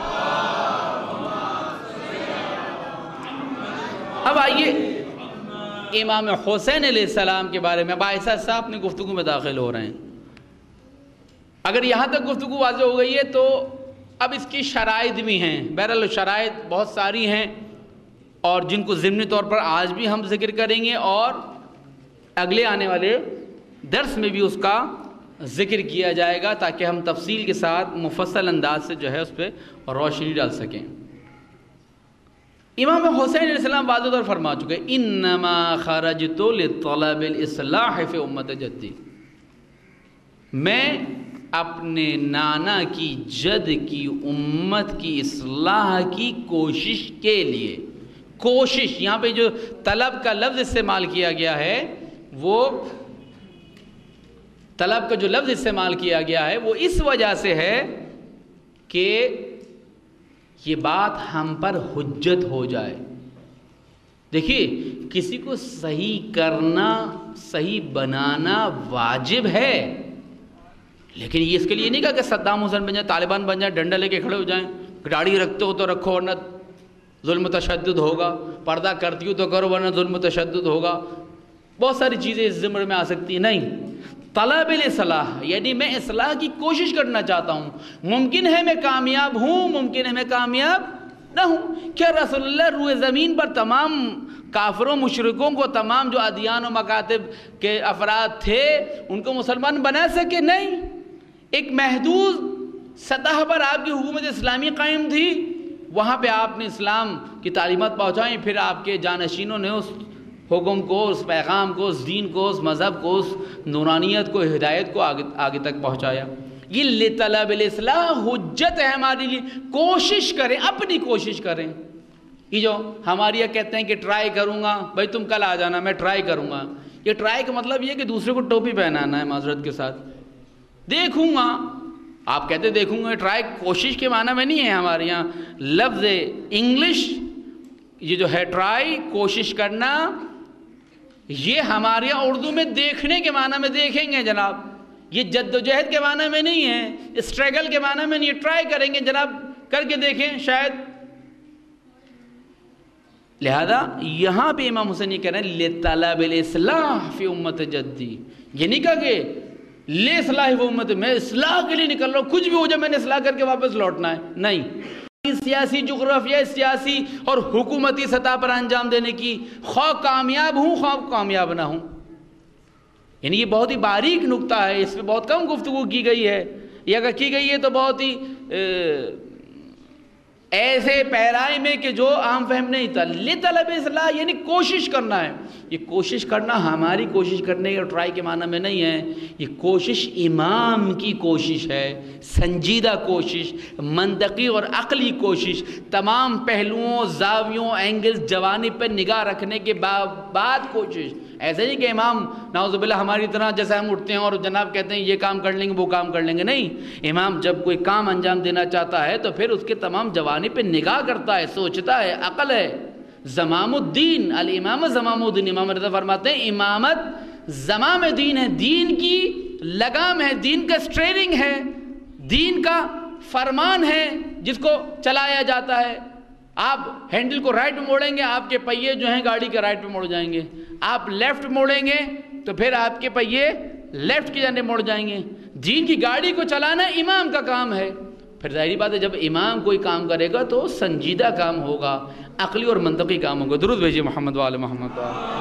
اب آئیے امام حسین علیہ السلام کے بارے میں باعث سے اپنی گفتگو میں داخل ہو رہے ہیں. اگر یہاں تک گفتگو واضح ہو گئی ہے تو اب اس کی شرائط بھی ہیں. بہرحال شرائط بہت ساری ہیں اور جن کو ضمنی طور پر آج بھی ہم ذکر کریں گے, اور اگلے آنے والے درس میں بھی اس کا ذکر کیا جائے گا تاکہ ہم تفصیل کے ساتھ مفصل انداز سے جو ہے اس پہ روشنی ڈال سکیں. امام حسین علیہ السلام واضح طور فرما چکے, انما خرجت لطلب الاصلاح فی امت جدی, میں اپنے نانا کی جد کی امت کی اصلاح کی کوشش کے لیے. کوشش, یہاں پہ جو طلب کا لفظ استعمال کیا گیا ہے وہ طلب کا جو لفظ استعمال کیا گیا ہے وہ اس وجہ سے ہے کہ یہ بات ہم پر حجت ہو جائے. دیکھیے کسی کو صحیح کرنا, صحیح بنانا واجب ہے, لیکن یہ اس کے لیے نہیں کہا کہ صدام حسین بن جائیں, طالبان بن جائیں, ڈنڈا لے کے کھڑے ہو جائیں, گاڑی رکھتے ہو تو رکھو ورنہ ظلم تشدد ہوگا, پردہ کرتی ہو تو کرو ورنہ ظلم تشدد ہوگا. بہت ساری چیزیں اس زمرے میں آ سکتی ہیں. نہیں, طلب الاصلاح یعنی میں اصلاح کی کوشش کرنا چاہتا ہوں. ممکن ہے میں کامیاب ہوں, ممکن ہے میں کامیاب نہ ہوں. کیا رسول اللہ روئے زمین پر تمام کافروں مشرکوں کو, تمام جو ادیان و مکاتب کے افراد تھے ان کو مسلمان بنا سکے؟ نہیں. ایک محدود سطح پر آپ کی حکومت اسلامی قائم تھی, وہاں پہ آپ نے اسلام کی تعلیمات پہنچائیں, پھر آپ کے جانشینوں نے اس حکم کو, اس پیغام کو, اس دین کو, اس مذہب کو, اس نورانیت کو, ہدایت کو آگے آگے تک پہنچایا. یہ لطلب الاصلاح حجت ہے ہمارے لیے. کوشش کریں, اپنی کوشش کریں. یہ جو ہمارے یہ کہتے ہیں کہ ٹرائی کروں گا, بھائی تم کل آ جانا میں ٹرائی کروں گا. یہ ٹرائی کا مطلب یہ کہ دوسرے کو ٹوپی پہنانا ہے معذرت کے ساتھ. دیکھوں گا, آپ کہتے دیکھوں گا, ٹرائی کوشش کے معنی میں نہیں ہے ہمارے یہاں. لفظ انگلش یہ جو ہے ٹرائی, کوشش کرنا, یہ ہمارے یہاں اردو میں دیکھنے کے معنی میں دیکھیں گے جناب. یہ جد و جہد کے معنی میں نہیں ہے، اسٹرگل کے معنی میں نہیں، یہ ٹرائی کریں گے جناب، کر کے دیکھیں شاید. لہذا یہاں پہ امام حسین یہ کہہ رہے ہیں لِطَلَبِ الْإِصْلَاحِ فِي أُمَّةِ جَدِّي، یہ نہیں کہا کہ لے اصلاح و امت، میں اصلاح کے لیے نکل رہا ہوں، کچھ بھی ہو جائے میں نے اصلاح کر کے واپس لوٹنا ہے، نہیں. سیاسی جغرافیہ سیاسی اور حکومتی سطح پر انجام دینے کی، خواہ کامیاب ہوں خواہ کامیاب نہ ہوں. یعنی یہ بہت ہی باریک نکتہ ہے، اس پہ بہت کم گفتگو کی گئی ہے، یہ اگر کی گئی ہے تو بہت ہی ایسے پیرائی میں کہ جو عام فہم نہیں تھا. لِطَلَبِ اصلاح یعنی کوشش کرنا ہے. یہ کوشش کرنا ہماری کوشش کرنے اور ٹرائی کے معنی میں نہیں ہے، یہ کوشش امام کی کوشش ہے، سنجیدہ کوشش، منطقی اور عقلی کوشش، تمام پہلوؤں، زاویوں، اینگلز، جوانب پر نگاہ رکھنے کے بعد کوشش. ایسا نہیں کہ امام نعوذ باللہ ہماری طرح جیسے ہم اٹھتے ہیں اور جناب کہتے ہیں یہ کام کر لیں گے وہ کام کر لیں گے، نہیں. امام جب کوئی کام انجام دینا چاہتا ہے تو پھر اس کے تمام جوانب پہ نگاہ کرتا ہے، سوچتا ہے، عقل ہے. زمام الدین، الامام زمام الدین، امام رضا فرماتے ہیں امامت زمام دین ہے، دین کی لگام ہے، دین کا سٹیئرنگ ہے، دین کا فرمان ہے جس کو چلایا جاتا ہے. آپ ہینڈل کو رائٹ میں موڑیں گے، آپ کے پہیے جو ہیں گاڑی کے رائٹ پہ مڑ جائیں گے. آپ لیفٹ موڑیں گے تو پھر آپ کے پہیے لیفٹ کی جانب مڑ جائیں گے. دین کی گاڑی کو چلانا امام کا کام ہے. پھر ظاہری بات ہے جب امام کوئی کام کرے گا تو سنجیدہ کام ہوگا، عقلی اور منطقی کام ہوگا. درود بھیجیے محمد وآل محمد.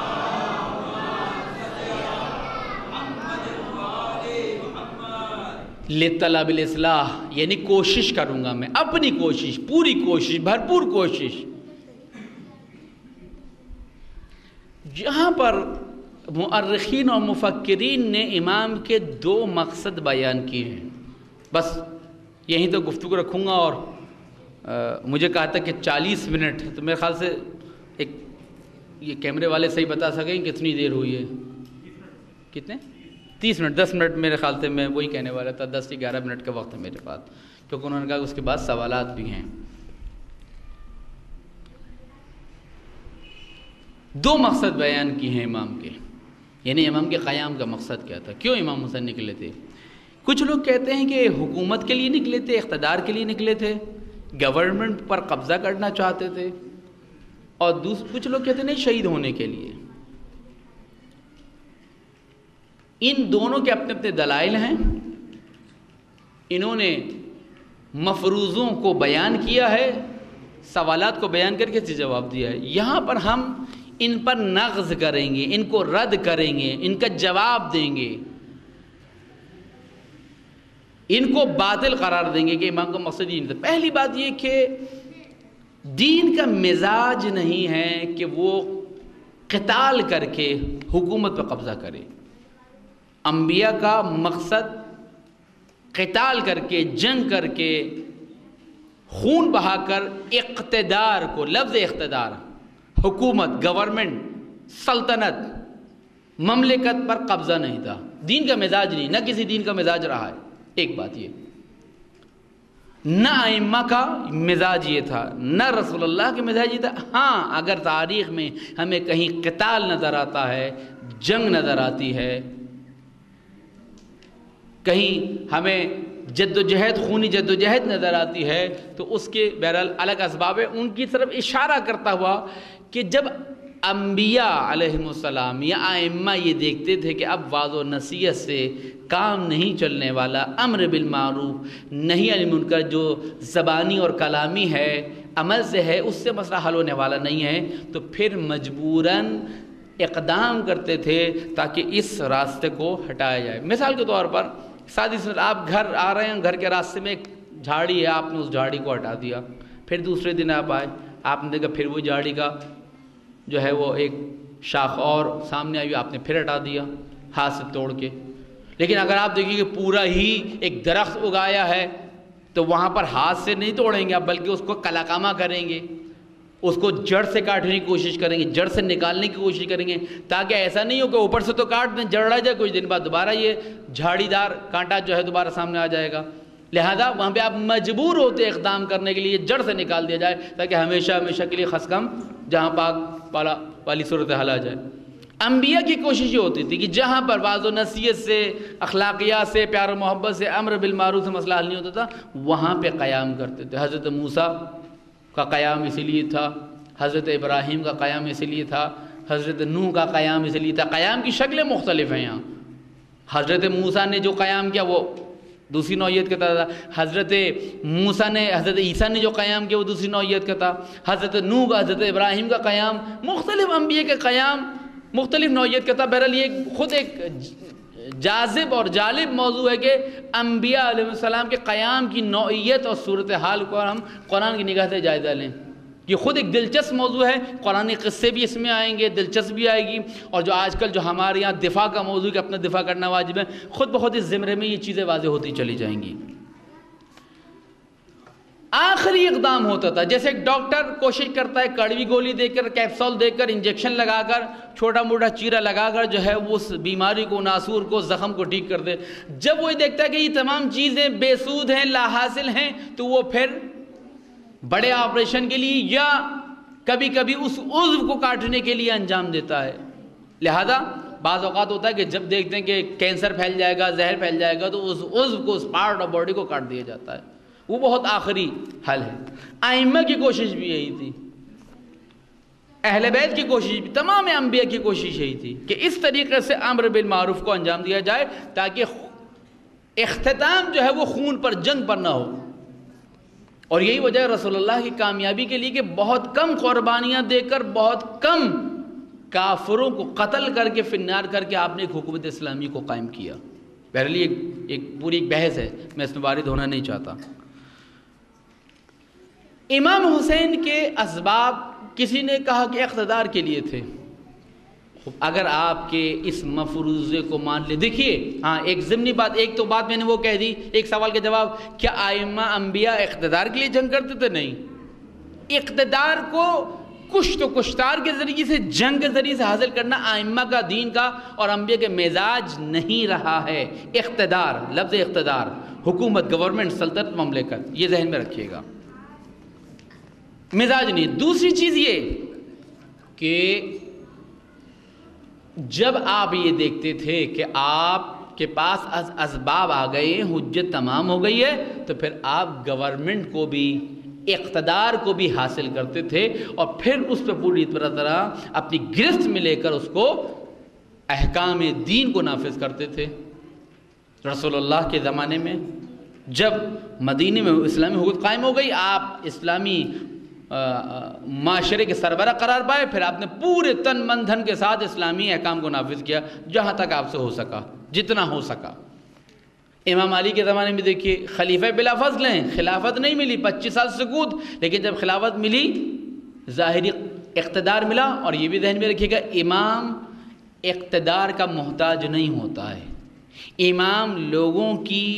لِطَلَبِ الْإِصْلَاحِ یعنی کوشش کروں گا میں، اپنی کوشش، پوری کوشش، بھرپور کوشش. جہاں پر مؤرخین اور مفکرین نے امام کے دو مقصد بیان کیے ہیں، بس یہیں تو گفتگو رکھوں گا. اور مجھے کہا تھا کہ چالیس منٹ، تو میرے خیال سے ایک یہ کیمرے والے صحیح بتا سکیں کتنی دیر ہوئی ہے؟ کتنے؟ تیس منٹ، دس منٹ میرے خیال سے میں وہی کہنے والا تھا، دس سے گیارہ منٹ کا وقت ہے میرے پاس، کیونکہ انہوں نے کہا کہ اس کے بعد سوالات بھی ہیں. دو مقصد بیان کیے ہیں امام کے، یعنی امام کے قیام کا مقصد کیا تھا، کیوں امام حسین نکلے تھے. کچھ لوگ کہتے ہیں کہ حکومت کے لیے نکلے تھے، اقتدار کے لیے نکلے تھے، گورنمنٹ پر قبضہ کرنا چاہتے تھے، اور دوسرے کچھ لوگ کہتے ہیں نہیں، شہید ہونے کے لیے. ان دونوں کے اپنے اپنے دلائل ہیں. انہوں نے مفروضوں کو بیان کیا ہے، سوالات کو بیان کر کے جواب دیا ہے. یہاں پر ہم ان پر نقض کریں گے، ان کو رد کریں گے، ان کا جواب دیں گے، ان کو باطل قرار دیں گے کہ امام کا مقصد یہ نہیں تھا. پہلی بات یہ کہ دین کا مزاج نہیں ہے کہ وہ قتال کر کے حکومت پر قبضہ کرے. انبیاء کا مقصد قتال کر کے، جنگ کر کے، خون بہا کر اقتدار کو، لفظ اقتدار، حکومت، گورنمنٹ، سلطنت، مملکت پر قبضہ نہیں تھا. دین کا مزاج نہیں، نہ کسی دین کا مزاج رہا ہے. ایک بات یہ، نہ ائمہ کا مزاج یہ تھا، نہ رسول اللہ کے مزاج یہ تھا. ہاں اگر تاریخ میں ہمیں کہیں قتال نظر آتا ہے، جنگ نظر آتی ہے، کہیں ہمیں جد و جہد، خونی جد و جہد نظر آتی ہے، تو اس کے بہرحال الگ اسباب ہیں. ان کی طرف اشارہ کرتا ہوا کہ جب انبیاء علیہم السلام یا ائمہ یہ دیکھتے تھے کہ اب وعظ و نصیحت سے کام نہیں چلنے والا، امر بالمعروف نہی عن المنکر جو زبانی اور کلامی ہے، عمل سے ہے، اس سے مسئلہ حل ہونے والا نہیں ہے، تو پھر مجبوراً اقدام کرتے تھے تاکہ اس راستے کو ہٹایا جائے. مثال کے طور پر سادی سی، آپ گھر آ رہے ہیں، گھر کے راستے میں ایک جھاڑی ہے، آپ نے اس جھاڑی کو ہٹا دیا. پھر دوسرے دن آپ آئے، آپ نے دیکھا پھر وہ جھاڑی کا جو ہے وہ ایک شاخ اور سامنے آئی، آپ نے پھر ہٹا دیا ہاتھ سے توڑ کے. لیکن اگر آپ دیکھیں کہ پورا ہی ایک درخت اگایا ہے تو وہاں پر ہاتھ سے نہیں توڑیں گے آپ، بلکہ اس کو کلاکامہ کریں گے، اس کو جڑ سے کاٹنے کی کوشش کریں گے، جڑ سے نکالنے کی کوشش کریں گے، تاکہ ایسا نہیں ہو کہ اوپر سے تو کاٹ دیں، جڑ رہ جائے، کچھ دن بعد دوبارہ یہ جھاڑی دار کانٹا جو ہے دوبارہ سامنے آ جائے گا. لہذا وہاں پہ آپ مجبور ہوتے اقدام کرنے کے لیے جڑ سے نکال دیا جائے، تاکہ ہمیشہ ہمیشہ کے لیے خس کم جہاں پاک پالا والی صورت حل آ جائے. انبیاء کی کوشش یہ ہوتی تھی کہ جہاں پر واضح نصیحت سے، اخلاقیات سے، پیار و محبت سے، امر بالمعروف سے مسئلہ حل نہیں ہوتا تھا، وہاں پہ قیام کرتے تھے۔ حضرت موسیٰ کا قیام اسی لیے تھا، حضرت ابراہیم کا قیام اسی لیے تھا، حضرت نوح کا قیام اسی لیے تھا۔ قیام کی شکلیں مختلف ہیں یہاں۔ حضرت موسیٰ نے جو قیام کیا وہ دوسری نوعیت کا تھا، حضرت موسیٰ نے حضرت عیسیٰ نے جو قیام کیا وہ دوسری نوعیت کا تھا، حضرت نوح کا، حضرت ابراہیم کا قیام، مختلف انبیاء کے قیام مختلف نوعیت کا تھا۔ بہرحال یہ خود ایک جاذب اور جالب موضوع ہے کہ انبیاء علیہ السلام کے قیام کی نوعیت اور صورتحال کو ہم قرآن کی نگاہ سے جائزہ لیں۔ یہ خود ایک دلچسپ موضوع ہے، قرآن قصے بھی اس میں آئیں گے، دلچسپ بھی آئے گی، اور جو آج کل جو ہمارے یہاں دفاع کا موضوع کہ اپنا دفاع کرنا واجب ہے، خود بخود اس زمرے میں یہ چیزیں واضح ہوتی چلی جائیں گی۔ آخری اقدام ہوتا تھا، جیسے ایک ڈاکٹر کوشش کرتا ہے کڑوی گولی دے کر، کیپسول دے کر، انجیکشن لگا کر، چھوٹا موٹا چیرا لگا کر جو ہے وہ اس بیماری کو، ناسور کو، زخم کو ٹھیک کر دے۔ جب وہ دیکھتا ہے کہ یہ تمام چیزیں بے سود ہیں، لا حاصل ہیں، تو وہ پھر بڑے آپریشن کے لیے یا کبھی کبھی اس عضو کو کاٹنے کے لیے انجام دیتا ہے۔ لہذا بعض اوقات ہوتا ہے کہ جب دیکھتے ہیں کہ کینسر پھیل جائے گا، زہر پھیل جائے گا، تو اس عضو کو، اس پارٹ آف باڈی کو کاٹ دیا جاتا ہے۔ وہ بہت آخری حل ہے۔ ائمہ کی کوشش بھی یہی تھی، اہل بیت کی کوشش بھی، تمام انبیاء کی کوشش یہی تھی کہ اس طریقے سے امر بالمعروف کو انجام دیا جائے تاکہ اختتام جو ہے وہ خون پر، جنگ پر نہ ہو۔ اور یہی وجہ ہے رسول اللہ کی کامیابی کے لیے کہ بہت کم قربانیاں دے کر، بہت کم کافروں کو قتل کر کے، فنار کر کے آپ نے ایک حکومت اسلامی کو قائم کیا۔ بہرحال ایک ایک پوری ایک بحث ہے، میں اس میں وارد ہونا نہیں چاہتا۔ امام حسین کے اسباب کسی نے کہا کہ اقتدار کے لیے تھے۔ اگر آپ کے اس مفروضے کو مان لے، دیکھیے ہاں ایک ضمنی بات، ایک تو بات میں نے وہ کہہ دی، ایک سوال کا جواب، کیا ائمہ انبیاء اقتدار کے لیے جنگ کرتے تھے؟ نہیں، اقتدار کو کشت و کشتار کے ذریعے سے، جنگ کے ذریعے سے حاصل کرنا ائمہ کا، دین کا اور انبیاء کے مزاج نہیں رہا ہے۔ اقتدار، لفظ اقتدار، حکومت، گورنمنٹ، سلطنت، مملکت، یہ ذہن میں رکھیے گا، مزاج نہیں۔ دوسری چیز یہ کہ جب آپ یہ دیکھتے تھے کہ آپ کے پاس اسباب آ گئے، حجت تمام ہو گئی ہے، تو پھر آپ گورنمنٹ کو بھی، اقتدار کو بھی حاصل کرتے تھے اور پھر اس پہ پوری طرح اپنی گرفت میں لے کر اس کو، احکام دین کو نافذ کرتے تھے۔ رسول اللہ کے زمانے میں جب مدینے میں اسلامی حکومت قائم ہو گئی، آپ اسلامی معاشرے کے سربراہ قرار پائے، پھر آپ نے پورے تن من دھن کے ساتھ اسلامی احکام کو نافذ کیا جہاں تک آپ سے ہو سکا، جتنا ہو سکا۔ امام علی کے زمانے میں دیکھیے، خلیفہ بلا فضل ہیں، خلافت نہیں ملی، پچیس سال سکوت، لیکن جب خلافت ملی ظاہری اقتدار ملا۔ اور یہ بھی ذہن میں رکھیے گا، امام اقتدار کا محتاج نہیں ہوتا ہے، امام لوگوں کی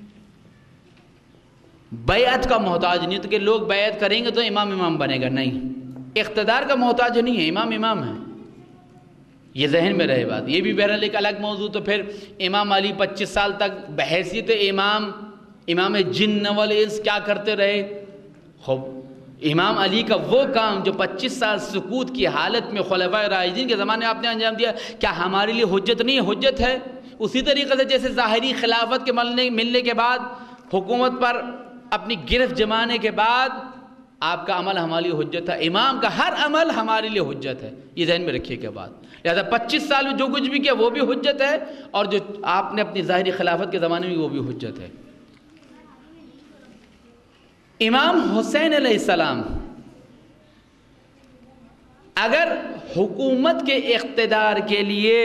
بیعت کا محتاج نہیں ہوتا کہ لوگ بیعت کریں گے تو امام امام بنے گا، نہیں، اقتدار کا محتاج نہیں ہے، امام امام ہے۔ یہ ذہن میں رہے بات، یہ بھی بہرحال ایک الگ موضوع۔ تو پھر امام علی پچیس سال تک بحیثیت امام، امام جن والانس کیا کرتے رہے؟ خوب امام علی کا وہ کام جو پچیس سال سکوت کی حالت میں خلفائے راشدین کے زمانے آپ نے انجام دیا، کیا ہمارے لیے حجت نہیں ہے؟ حجت ہے۔ اسی طریقے سے جیسے ظاہری خلافت کے ملنے ملنے کے بعد، حکومت پر اپنی گرفت جمانے کے بعد آپ کا عمل ہمارے لیے حجت ہے، امام کا ہر عمل ہمارے لیے حجت ہے، یہ ذہن میں رکھیے گا بات۔ لہذا پچیس سال میں جو کچھ بھی کیا وہ بھی حجت ہے، اور جو آپ نے اپنی ظاہری خلافت کے زمانے میں وہ بھی حجت ہے۔ امام حسین علیہ السلام اگر حکومت کے اقتدار کے لیے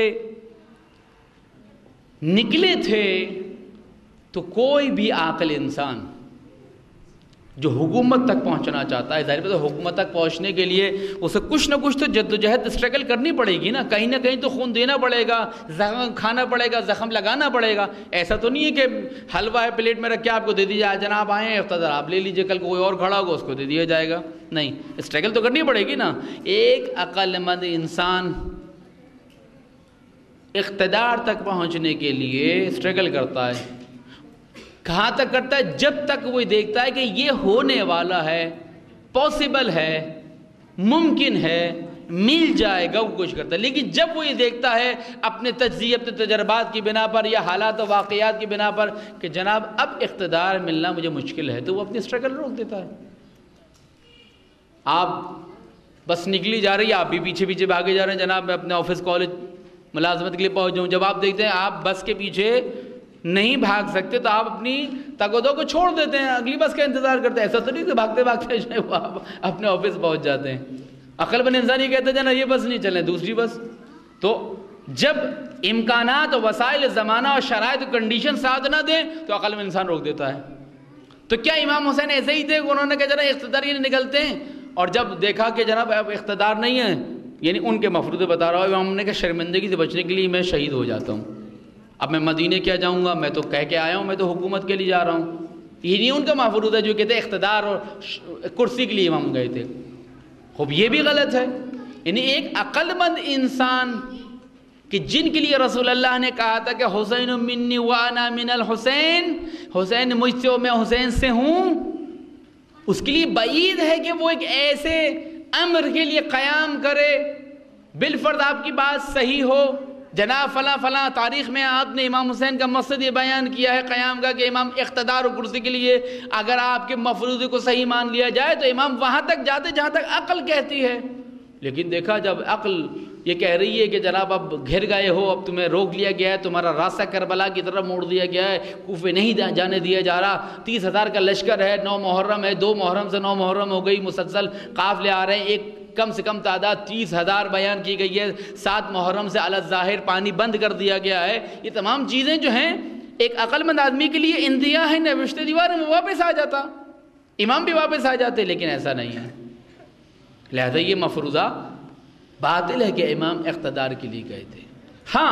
نکلے تھے تو کوئی بھی عاقل انسان جو حکومت تک پہنچنا چاہتا ہے، ظاہر ہے حکومت تک پہنچنے کے لیے اسے کچھ نہ کچھ تو جدوجہد اسٹرگل کرنی پڑے گی نا، کہیں نہ کہیں تو خون دینا پڑے گا، زخم کھانا پڑے گا، زخم لگانا پڑے گا۔ ایسا تو نہیں ہے کہ حلوہ ہے پلیٹ میں رکھ کے آپ کو دے دیا جائے، جناب آئیں اقتدار آپ لے لیجئے، کل کوئی اور کھڑا ہوگا اس کو دے دیا جائے گا، نہیں، اسٹرگل تو کرنی پڑے گی نا۔ ایک عقل مند انسان اقتدار تک پہنچنے کے لیے اسٹرگل کرتا ہے، کہاں تک کرتا ہے؟ جب تک وہ دیکھتا ہے کہ یہ ہونے والا ہے، پاسبل ہے، ممکن ہے، مل جائے گا وہ کوشش کرتا ہے، لیکن جب وہ یہ دیکھتا ہے اپنے تجزیے اپنے تجربات کی بنا پر یا حالات و واقعات کی بنا پر کہ جناب اب اقتدار ملنا مجھے مشکل ہے، تو وہ اپنی اسٹرگل روک دیتا ہے۔ آپ بس نکلی جا رہی ہے، آپ بھی پیچھے پیچھے بھاگے جا رہے ہیں، جناب میں اپنے آفس کالج ملازمت کے لیے پہنچ جاؤں۔ جب آپ دیکھتے ہیں آپ بس کے پیچھے نہیں بھاگ سکتے تو آپ اپنی تگودو کو چھوڑ دیتے ہیں، اگلی بس کا انتظار کرتے ہیں۔ ایسا تو نہیں کہ بھاگتے بھاگتے جو ہے وہ آپ اپنے آفس پہنچ جاتے ہیں۔ عقل مند انسان یہ کہتے ہیں نا یہ بس نہیں چلیں، دوسری بس۔ تو جب امکانات و وسائل زمانہ اور شرائط و کنڈیشن ساتھ نہ دیں تو عقل مند انسان روک دیتا ہے۔ تو کیا امام حسین ایسے ہی تھے کہ انہوں نے کہا جناب اقتدار یہ نکلتے ہیں، اور جب دیکھا کہ جناب اب اقتدار نہیں ہے، یعنی ان کے مفروضے بتا رہا ہوں، امام نے کہا شرمندگی سے بچنے کے لیے میں شہید ہو جاتا ہوں، اب میں مدینے کیا جاؤں گا، میں تو کہہ کے آیا ہوں میں تو حکومت کے لیے جا رہا ہوں۔ یہ نہیں ان کا مفروض ہے جو کہتے ہیں اقتدار اور کرسی کے لیے امام گئے تھے۔ خوب یہ بھی غلط ہے، یعنی ایک عقل مند انسان کہ جن کے لیے رسول اللہ نے کہا تھا کہ حسین منی وانا من الحسین، حسین مجھ سے میں حسین سے ہوں، اس کے لیے بعید ہے کہ وہ ایک ایسے امر کے لیے قیام کرے بالفرض آپ کی بات صحیح ہو، جناب فلاں فلاں تاریخ میں آپ نے امام حسین کا مقصد یہ بیان کیا ہے قیام کا کہ امام اقتدار و کرسی کے لیے اگر آپ کے مفروضے کو صحیح مان لیا جائے تو امام وہاں تک جاتے جہاں تک عقل کہتی ہے۔ لیکن دیکھا جب عقل یہ کہہ رہی ہے کہ جناب اب گھر گئے ہو، اب تمہیں روک لیا گیا ہے، تمہارا راستہ کربلا کی طرف موڑ دیا گیا ہے، کوفے نہیں جانے دیا جا رہا، تیس ہزار کا لشکر ہے، نو محرم ہے، دو محرم سے نو محرم ہو گئی، مسلسل قافلے آ رہے ہیں، ایک کم سے کم تعداد تیس ہزار بیان کی گئی ہے، سات محرم سے علی الظاہر پانی بند کر دیا گیا ہے۔ یہ تمام چیزیں جو ہیں ایک عقل مند آدمی کے لیے انتہا ہے، نوشتے دیوار میں واپس آ جاتا، امام بھی واپس آ جاتے، لیکن ایسا نہیں ہے۔ لہذا یہ مفروضہ باطل ہے کہ امام اقتدار کے لیے گئے تھے۔ ہاں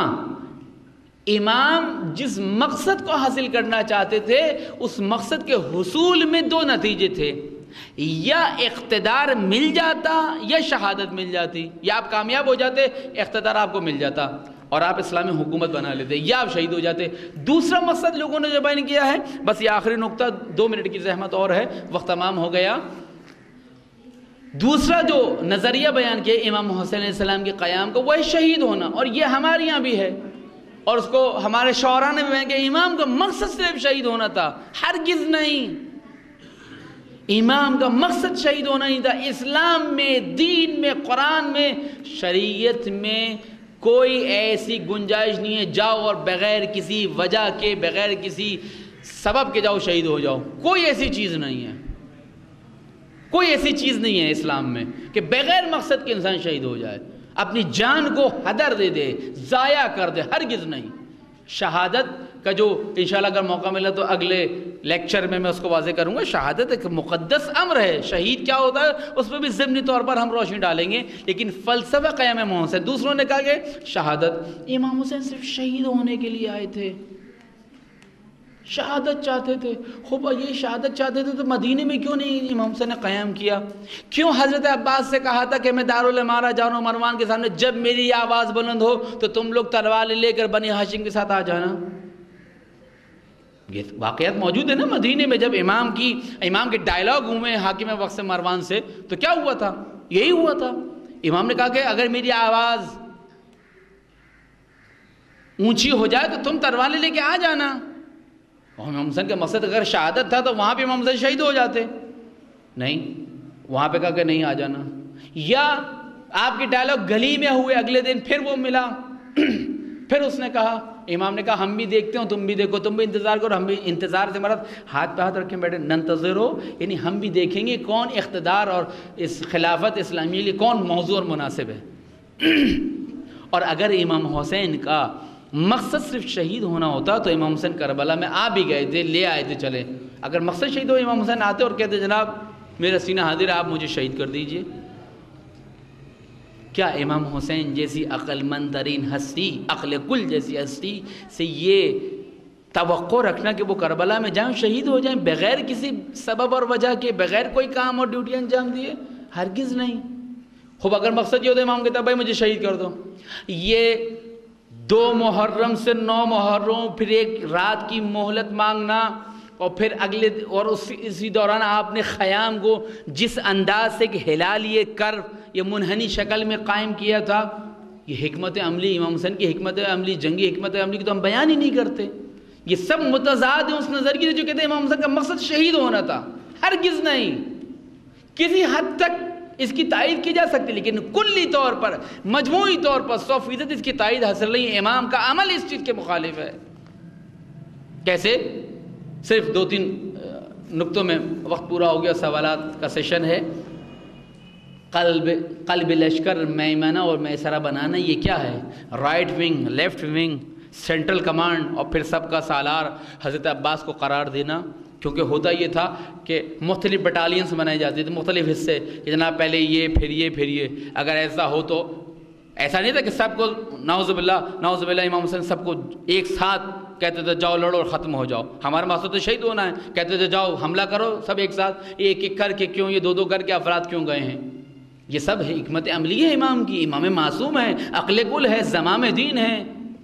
امام جس مقصد کو حاصل کرنا چاہتے تھے اس مقصد کے حصول میں دو نتیجے تھے، یا اقتدار مل جاتا یا شہادت مل جاتی، یا آپ کامیاب ہو جاتے اقتدار آپ کو مل جاتا اور آپ اسلامی حکومت بنا لیتے، یا آپ شہید ہو جاتے۔ دوسرا مقصد لوگوں نے جو بیان کیا ہے، بس یہ آخری نقطہ، دو منٹ کی زحمت اور ہے، وقت تمام ہو گیا۔ دوسرا جو نظریہ بیان کیا امام حسین علیہ السلام کے قیام کو، وہ ہے شہید ہونا، اور یہ ہمارے یہاں بھی ہے، اور اس کو ہمارے شعراء نے بھی بیان کیا، امام کا مقصد صرف شہید ہونا تھا، ہرگز نہیں، امام کا مقصد شہید ہونا نہیں تھا۔ اسلام میں، دین میں، قرآن میں، شریعت میں کوئی ایسی گنجائش نہیں ہے جاؤ اور بغیر کسی وجہ کے، بغیر کسی سبب کے جاؤ شہید ہو جاؤ، کوئی ایسی چیز نہیں ہے، کوئی ایسی چیز نہیں ہے اسلام میں کہ بغیر مقصد کے انسان شہید ہو جائے، اپنی جان کو ہدر دے دے، ضائع کر دے، ہرگز نہیں۔ شہادت کا جو انشاءاللہ اگر موقع ملا تو اگلے لیکچر میں میں اس کو واضح کروں گا، شہادت ایک مقدس امر ہے، شہید کیا ہوتا ہے اس پہ بھی ضمنی طور پر ہم روشنی ڈالیں گے، لیکن فلسفہ قیام امام حسین، دوسروں نے کہا کہ شہادت، امام حسین صرف شہید ہونے کے لیے آئے تھے، شہادت چاہتے تھے۔ خوب یہ شہادت چاہتے تھے تو مدینے میں کیوں نہیں امام حسین نے قیام کیا؟ کیوں حضرت عباس سے کہا تھا کہ میں دارالامارہ جانو مروان کے سامنے، جب میری آواز بلند ہو تو تم لوگ تلوار لے کر بنی ہاشم کے ساتھ آ جانا؟ یہ واقعات موجود ہے نا مدینے میں، جب امام کی امام کے ڈائلاگ ہوئے حاکم وقت سے مروان سے تو کیا ہوا تھا؟ یہی ہوا تھا، امام نے کہا کہ اگر میری آواز اونچی ہو جائے تو تم تلوار لے کے آ جانا۔ امام حسین کا مقصد اگر شہادت تھا تو وہاں پہ امام حسین شہید ہو جاتے، نہیں، وہاں پہ کہا کہ نہیں آ جانا۔ یا آپ کے ڈائلاگ گلی میں ہوئے، اگلے دن پھر وہ ملا، پھر اس نے کہا، امام نے کہا ہم بھی دیکھتے ہوں تم بھی دیکھو، تم بھی انتظار کرو، ہم بھی انتظار سے مراد ہاتھ پہ ہاتھ رکھے بیٹھے، ننتظرو، یعنی ہم بھی دیکھیں گے کون اقتدار اور اس خلافت اسلامی کے لیے کون موضوع اور مناسب ہے۔ اور اگر امام حسین کا مقصد صرف شہید ہونا ہوتا تو امام حسین کربلا میں آ بھی گئے تھے، لے آئے تھے، چلے۔ اگر مقصد شہید ہو امام حسین آتے اور کہتے جناب میرا سینہ حاضر ہے، آپ مجھے شہید کر دیجئے۔ کیا امام حسین جیسی عقل مند ترین ہستی، عقل کل جیسی ہستی سے یہ توقع رکھنا کہ وہ کربلا میں جائیں شہید ہو جائیں بغیر کسی سبب اور وجہ کے، بغیر کوئی کام اور ڈیوٹی انجام دیے؟ ہرگز نہیں۔ خوب اگر مقصد یہ ہوتا امام کہتا بھائی مجھے شہید کر دو، یہ دو محرم سے نو محرم پھر ایک رات کی مہلت مانگنا، اور پھر اگلے اور اس اسی دوران آپ نے خیام کو جس انداز سے کہ ہلا لیے کر یہ منحنی شکل میں قائم کیا تھا، یہ حکمت عملی امام حسین کی حکمت عملی، جنگی حکمت عملی کی تو ہم بیان ہی نہیں کرتے. یہ سب متضاد ہیں اس نظریے سے جو کہتے ہیں امام حسین کا مقصد شہید ہونا تھا. ہرگز نہیں. کسی حد تک اس کی تائید کی جا سکتی، لیکن کلی طور پر مجموعی طور پر سو فیصد اس کی تائید حاصل نہیں. امام کا عمل اس چیز کے مخالف ہے. کیسے؟ صرف دو تین نقطوں میں وقت پورا ہو گیا، سوالات کا سیشن ہے. قلب قلب لشکر میمنہ اور میسرہ بنانا یہ کیا ہے؟ Right wing, left wing, central command اور پھر سب کا سالار حضرت عباس کو قرار دینا. کیونکہ ہوتا یہ تھا کہ مختلف بٹالینس بنائے جاتے تھے، مختلف حصے، کہ جناب پہلے یہ پھر یہ پھر یہ. اگر ایسا ہو تو ایسا نہیں تھا کہ سب کو نعوذ باللہ نعوذ باللہ امام حسین سب کو ایک ساتھ کہتے تھے جاؤ لڑو اور ختم ہو جاؤ، ہمارا مقصد تو شہید ہونا ہے. کہتے تھے جاؤ حملہ کرو سب ایک ساتھ، ایک ایک کر کے کیوں، یہ دو دو کر کے افراد کیوں گئے ہیں؟ یہ سب حکمت عملی ہے امام کی. امام معصوم ہے، عقل کل ہے، زمام دین ہے،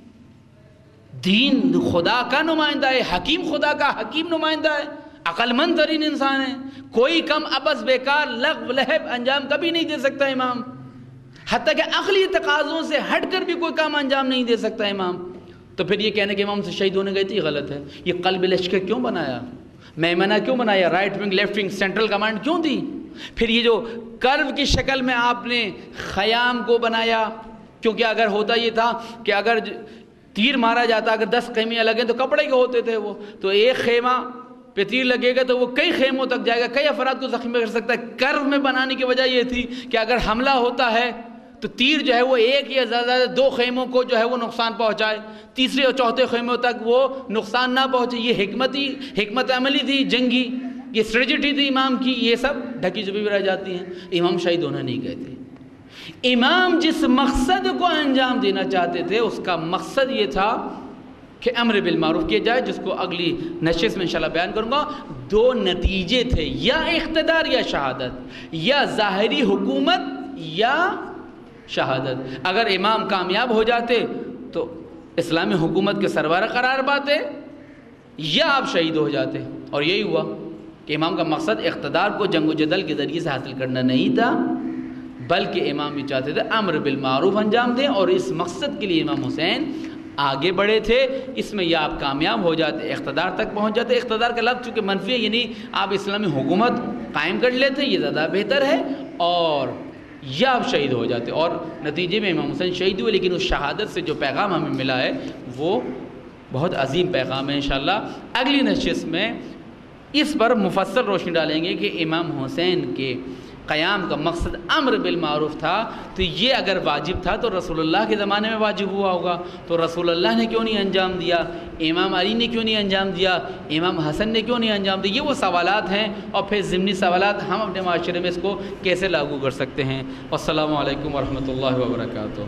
دین خدا کا نمائندہ ہے، حکیم خدا کا حکیم نمائندہ ہے، عقل مند ترین انسان ہے. کوئی کم ابس بیکار لغو لہب انجام کبھی نہیں دے سکتا امام. حتیٰ کہ عقلی تقاضوں سے ہٹ کر بھی کوئی کام انجام نہیں دے سکتا امام. تو پھر یہ کہنے کہ امام سے شہید ہونے گئے تھے، یہ غلط ہے. یہ قلب لشکر کیوں بنایا؟ میمنہ کیوں بنایا؟ Right wing, left wing, central command کیوں دی؟ پھر یہ جو کرو کی شکل میں آپ نے خیام کو بنایا، کیونکہ اگر ہوتا یہ تھا کہ اگر تیر مارا جاتا، اگر دس خیمے الگ ہیں تو کپڑے کے ہوتے تھے وہ، تو ایک خیمہ پہ تیر لگے گا تو وہ کئی خیموں تک جائے گا، کئی افراد کو زخمی کر سکتا ہے. کرو میں بنانے کی وجہ یہ تھی کہ اگر حملہ ہوتا ہے تو تیر جو ہے وہ ایک یا زیادہ دو خیموں کو جو ہے وہ نقصان پہنچائے، تیسرے اور چوتھے خیموں تک وہ نقصان نہ پہنچے. یہ حکمتی حکمت عملی تھی جنگی، یہ اسٹریٹجی تھی امام کی. یہ سب ڈھکی چھپی بھی رہ جاتی ہیں. امام شہید ہونا نہیں کہتے. امام جس مقصد کو انجام دینا چاہتے تھے اس کا مقصد یہ تھا کہ امر بالمعروف کیا جائے، جس کو اگلی نشست میں انشاءاللہ بیان کروں گا. دو نتیجے تھے، یا اقتدار یا شہادت، یا ظاہری حکومت یا شہادت. اگر امام کامیاب ہو جاتے تو اسلامی حکومت کے سربراہ قرار پاتے، یا آپ شہید ہو جاتے. اور یہی ہوا کہ امام کا مقصد اقتدار کو جنگ و جدل کے ذریعے سے حاصل کرنا نہیں تھا، بلکہ امام یہ چاہتے تھے امر بالمعروف انجام دیں، اور اس مقصد کے لیے امام حسین آگے بڑھے تھے. اس میں یا آپ کامیاب ہو جاتے، اقتدار تک پہنچ جاتے. اقتدار کا لفظ چونکہ منفی ہے، یعنی آپ اسلامی حکومت قائم کر لیتے، یہ زیادہ بہتر ہے، اور یا آپ شہید ہو جاتے. اور نتیجے میں امام حسین شہید ہوئے. لیکن اس شہادت سے جو پیغام ہمیں ملا ہے وہ بہت عظیم پیغام ہے. انشاءاللہ اگلی نشست میں اس پر مفصل روشنی ڈالیں گے کہ امام حسین کے قیام کا مقصد امر بالمعروف تھا، تو یہ اگر واجب تھا تو رسول اللہ کے زمانے میں واجب ہوا ہوگا، تو رسول اللہ نے کیوں نہیں انجام دیا؟ امام علی نے کیوں نہیں انجام دیا؟ امام حسن نے کیوں نہیں انجام دیا؟ یہ وہ سوالات ہیں، اور پھر ضمنی سوالات ہم اپنے معاشرے میں اس کو کیسے لاگو کر سکتے ہیں. والسلام علیکم ورحمۃ اللہ وبرکاتہ.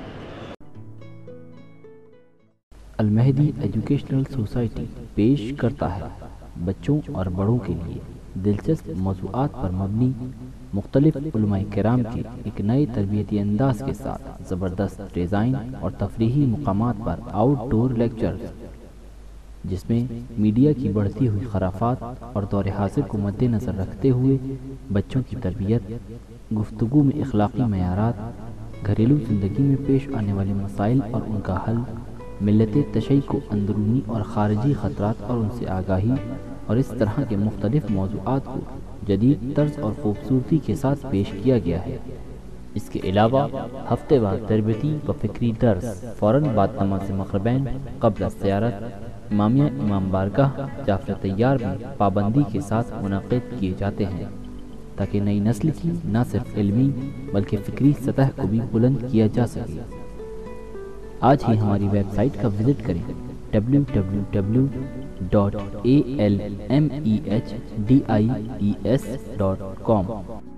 المہدی ایجوکیشنل سوسائٹی پیش کرتا ہے بچوں اور بڑوں کے لیے دلچسپ موضوعات پر مبنی مختلف علماء کرام کے ایک نئے تربیتی انداز کے ساتھ زبردست ڈیزائن اور تفریحی مقامات پر آؤٹ ڈور لیکچرز، جس میں میڈیا کی بڑھتی ہوئی خرافات اور دور حاضر کو مد نظر رکھتے ہوئے بچوں کی تربیت، گفتگو میں اخلاقی معیارات، گھریلو زندگی میں پیش آنے والے مسائل اور ان کا حل، ملت تشیع کو اندرونی اور خارجی خطرات اور ان سے آگاہی، اور اس طرح کے مختلف موضوعات کو جدید طرز اور خوبصورتی کے ساتھ پیش کیا گیا ہے. اس کے علاوہ ہفتے وار تربیتی و فکری درس فوراً بعد نماز مغربین قبل زیارت امامیہ امام بارگاہ جعفر طیار میں پابندی کے ساتھ منعقد کیے جاتے ہیں، تاکہ نئی نسل کی نہ صرف علمی بلکہ فکری سطح کو بھی بلند کیا جا سکے. آج ہی ہماری ویب سائٹ کا وزٹ کریں W W W dot A L M E H D I E S dot com.